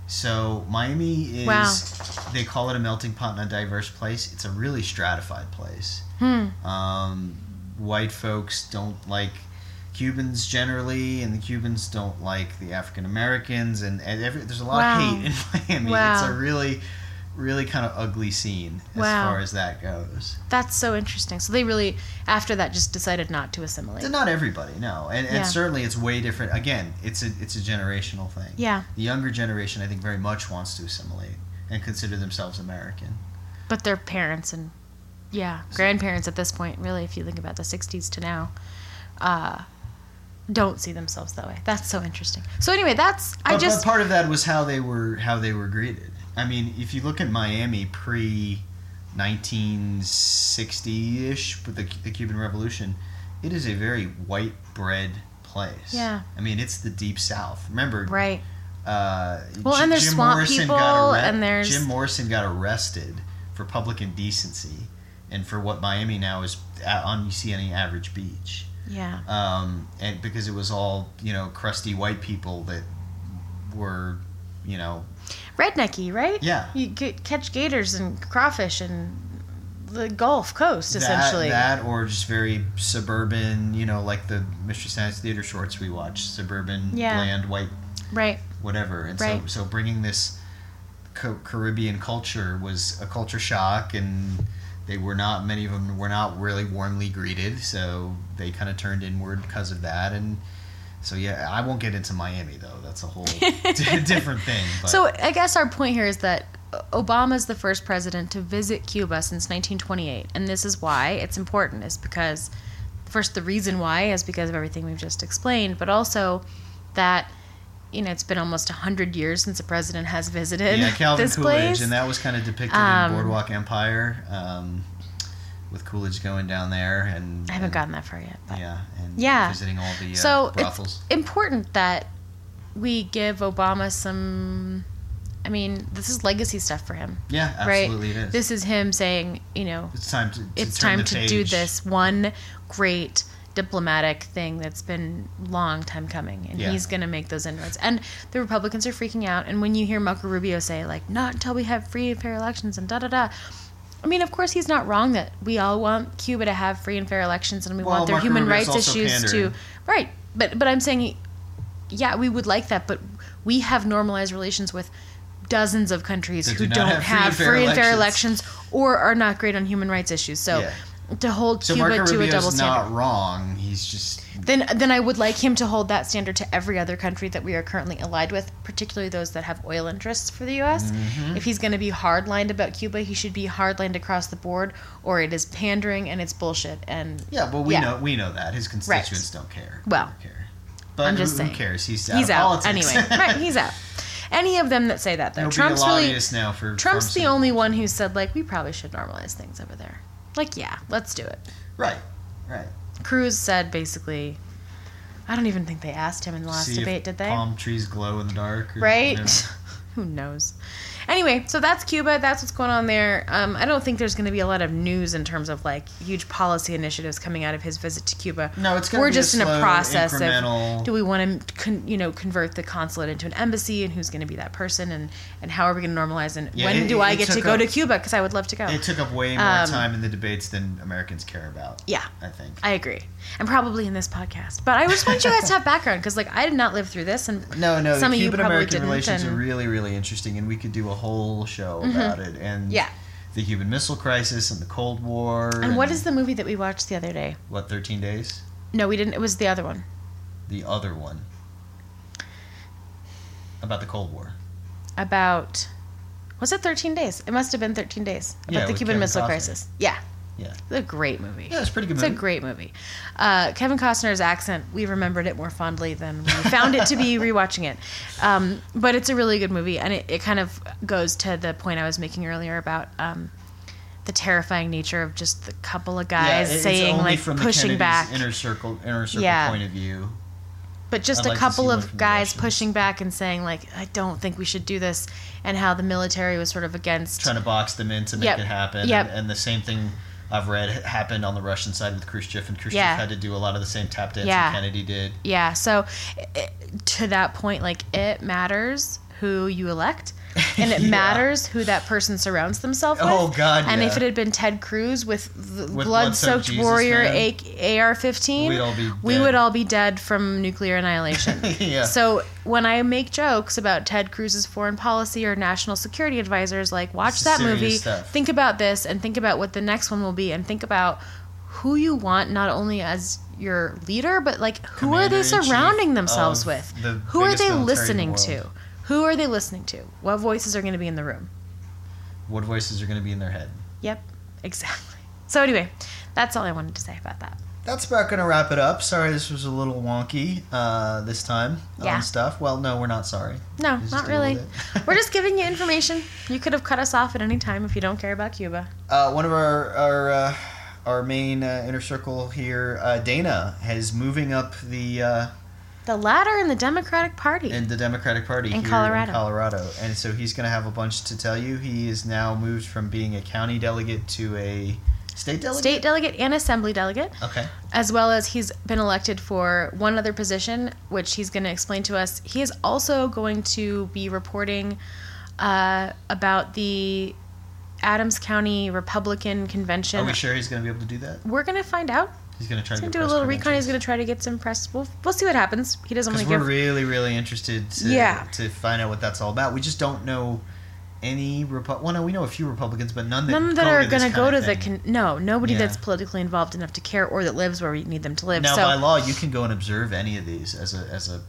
so Miami is, Wow. they call it a melting pot and a diverse place. It's a really stratified place. Hmm. Um, white folks don't like Cubans generally, and the Cubans don't like the African Americans, and, and every, there's a lot Wow. of hate in Miami. Wow. It's a really, really kind of ugly scene as Wow. far as that goes. That's so interesting. So they really, after that, just decided not to assimilate. So not everybody, no, and, and Yeah. certainly it's way different. Again, it's a it's a generational thing. Yeah. The younger generation, I think, very much wants to assimilate and consider themselves American. But their parents and, yeah, grandparents at this point, really, if you think about the sixties to now, uh, don't see themselves that way. That's so interesting. So anyway, that's, I But, just, but part of that was how they were how they were greeted. I mean, if you look at Miami pre nineteen sixty-ish with the, the Cuban Revolution, it is a very white bread place. Yeah. I mean, it's the deep South. Remember, right. Uh, Well, J- and there's Jim swamp Morrison people, got arre- and there's- Jim Morrison got arrested for public indecency, and for what Miami now is a- on you see any average beach. Yeah. Um, and because it was all, you know, crusty white people that were, you know, Rednecky, right? Yeah. You get, catch gators and crawfish and the Gulf Coast, that, essentially. that or just very suburban, you know, like the Mystery Science Theater shorts we watched, suburban, Yeah. bland, white, Right. whatever. And Right. so, so bringing this Ca- Caribbean culture was a culture shock, and they were not, many of them were not really warmly greeted, so they kind of turned inward because of that. And so, yeah, I won't get into Miami, though. That's a whole d- different thing. But. So I guess our point here is that Obama's the first president to visit Cuba since nineteen twenty-eight, and this is why it's important, is because, first, the reason why is because of everything we've just explained, but also that, you know, it's been almost one hundred years since a president has visited yeah, Calvin this Coolidge, place. and that was kind of depicted Um, in Boardwalk Empire, um, with Coolidge going down there, and I haven't and, gotten that far yet. But. yeah, and Yeah. visiting all the uh, So brothels. it's important that we give Obama some, I mean, this is legacy stuff for him. Yeah, absolutely right? it is. This is him saying, you know, it's time to, to it's turn time the to do page. this one great diplomatic thing that's been long time coming, and Yeah. he's going to make those inroads. And the Republicans are freaking out, and when you hear Marco Rubio say, like, not until we have free and fair elections and da-da-da, I mean, of course he's not wrong that we all want Cuba to have free and fair elections, and we Well, want their Marco human Rubio's rights also issues pandering. to... Right, but, but I'm saying, yeah, we would like that, but we have normalized relations with dozens of countries That who do not don't have free have and fair free and fair elections. elections or are not great on human rights issues. So Yeah. to hold So Cuba Marco to a Rubio's double standard. not wrong. He's just Then, then I would like him to hold that standard to every other country that we are currently allied with, particularly those that have oil interests for the U S. Mm-hmm. If he's going to be hardlined about Cuba, he should be hardlined across the board, or it is pandering and it's bullshit. And yeah. Well, we Yeah. know we know that his constituents don't care. They Well, don't care. But I'm just who, saying. who cares? He's out he's of out politics. anyway. Right, he's out. Any of them that say that though, He'll Trump's be a really lobbyist now for Trump's the pharmaceutical- only one who said like we probably should normalize things over there. Like yeah, let's do it. Right, right. Cruz said basically, I don't even think they asked him in the last See if debate, did they? Palm trees glow in the dark. Or Right? whatever. Who knows? Anyway, so that's Cuba. That's what's going on there. Um, I don't think there's going to be a lot of news in terms of like huge policy initiatives coming out of his visit to Cuba. No, it's going to We're be just a in slow, a process incremental... of do we want to con- you know convert the consulate into an embassy, and who's going to be that person, and, and how are we going to normalize, and Yeah, when it- do I it get to took go up- to Cuba, because I would love to go. It took up way more Um, time in the debates than Americans care about. Yeah, I think. I agree, and probably in this podcast. But I just want you guys to have background, because like I did not live through this, and No, no, some the of you probably Cuban-American didn't, relations and- are really, really interesting, and we could do a whole show about it. And Yeah. the Cuban Missile Crisis and the Cold War. And what is the movie that we watched the other day? What, thirteen days? No, we didn't. It was the other one. The other one. About the Cold War. About, was it thirteen days? It must have been thirteen days. About Yeah, the with Cuban Kevin Missile Costner. Crisis. Yeah. Yeah. It's a great movie. Yeah, it's a pretty good It's movie. a great movie. Uh, Kevin Costner's accent, we remembered it more fondly than we found it to be rewatching it. Um, but it's a really good movie, and it, it kind of goes to the point I was making earlier about um, the terrifying nature of just the couple of guys yeah, it- saying, it's only like, from pushing the back. Kennedy's inner circle, inner circle Yeah. point of view. But just I'd a like to couple see one of from the guys Russians. pushing back and saying, like, I don't think we should do this, and how the military was sort of against. Trying to box them in to make Yep. it happen. Yep. And, and the same thing I've read happened on the Russian side with Khrushchev, and Khrushchev Yeah. had to do a lot of the same tap dancing Yeah. Kennedy did. Yeah, so it, to that point, like, it matters who you elect, and it Yeah. matters who that person surrounds themselves with. Oh, God, And yeah. if it had been Ted Cruz with the With blood-soaked Blood-Soaked Jesus warrior Man, A R fifteen, we'd all be we dead. would all be dead from nuclear annihilation. Yeah. So when I make jokes about Ted Cruz's foreign policy or national security advisors, like, watch This is that serious movie, stuff. think about this, and think about what the next one will be, and think about who you want not only as your leader, but like who are they Commander-in-Chief surrounding themselves of with? the Who are biggest they military in the listening world. to? Who are they listening to? What voices are going to be in the room? What voices are going to be in their head? Yep, exactly. So anyway, that's all I wanted to say about that. That's about going to wrap it up. Sorry this was a little wonky uh, this time Yeah. on stuff. Well, no, we're not sorry. No, Just not deal really. with it. We're just giving you information. You could have cut us off at any time if you don't care about Cuba. Uh, one of our our uh, our main uh, inner circle here, uh, Dana, is moving up the uh, The ladder in the Democratic Party. in the Democratic Party In here Colorado. in Colorado, and so he's going to have a bunch to tell you. He is now moved from being a county delegate to a state delegate. State delegate and assembly delegate. Okay. As well as he's been elected for one other position, which he's going to explain to us. He is also going to be reporting uh, about the Adams County Republican Convention. Are we sure he's going to be able to do that? We're going to find out. He's going to try He's to going get to do a press little recon. He's credentials? going to try to get some press. We'll, we'll see what happens. He doesn't want Because to we're give... really, really interested to Yeah. to find out what that's all about. We just don't know any Repu- Well, no, we know a few Republicans, but none that None that go are to this going to kind go of to the... thing. Con- no, nobody Yeah. that's politically involved enough to care or that lives where we need them to live. Now, so by law, you can go and observe any of these as a as a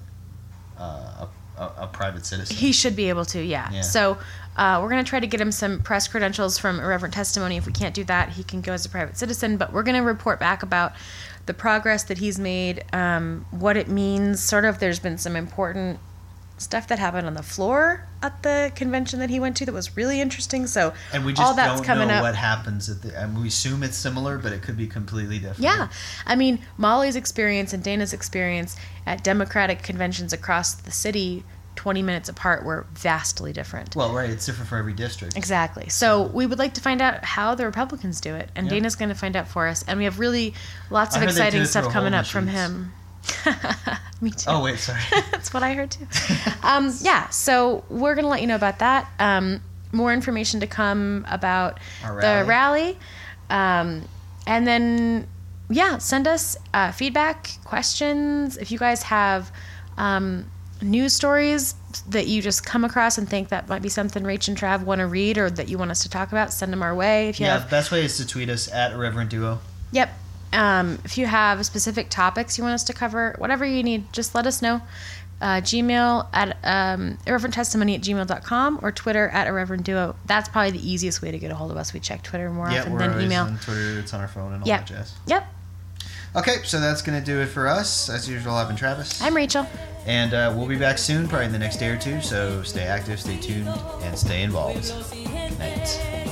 uh, a, a, a private citizen. he should be able to, yeah. Yeah. So uh, we're going to try to get him some press credentials from Irreverent Testimony. If we can't do that, he can go as a private citizen. But we're going to report back about the progress that he's made, um, what it means. Sort of, there's been some important stuff that happened on the floor at the convention that he went to that was really interesting. So and we just all that's don't coming know up. what happens at the. And we assume it's similar, but it could be completely different. Yeah. I mean, Molly's experience and Dana's experience at Democratic conventions across the city, twenty minutes apart, were vastly different. Well, right. It's different for every district. Exactly. So we would like to find out how the Republicans do it, and Yeah. Dana's going to find out for us. And we have really lots I of heard they do exciting it stuff through coming hole up from machines. him. Me too. Oh wait, sorry. That's what I heard too. Um, yeah, so we're going to let you know about that. Um, more information to come about Our the rally. Um, and then, yeah, send us uh, feedback, questions. If you guys have um, news stories that you just come across and think that might be something Rach and Trav want to read or that you want us to talk about, send them our way. If you Yeah, have, best way is to tweet us at Irreverent Duo. Yep. Um, if you have specific topics you want us to cover, whatever you need, just let us know. Uh, Gmail at um, irreverent testimony at gmail dot com or Twitter at Irreverent Duo. That's probably the easiest way to get a hold of us. We check Twitter more Yeah, often we're than always email. on Twitter. It's on our phone and all Yep. that jazz. Yep. Okay, so that's going to do it for us. As usual, I've been Travis. I'm Rachel. And uh, we'll be back soon, probably in the next day or two. So stay active, stay tuned, and stay involved. Good night.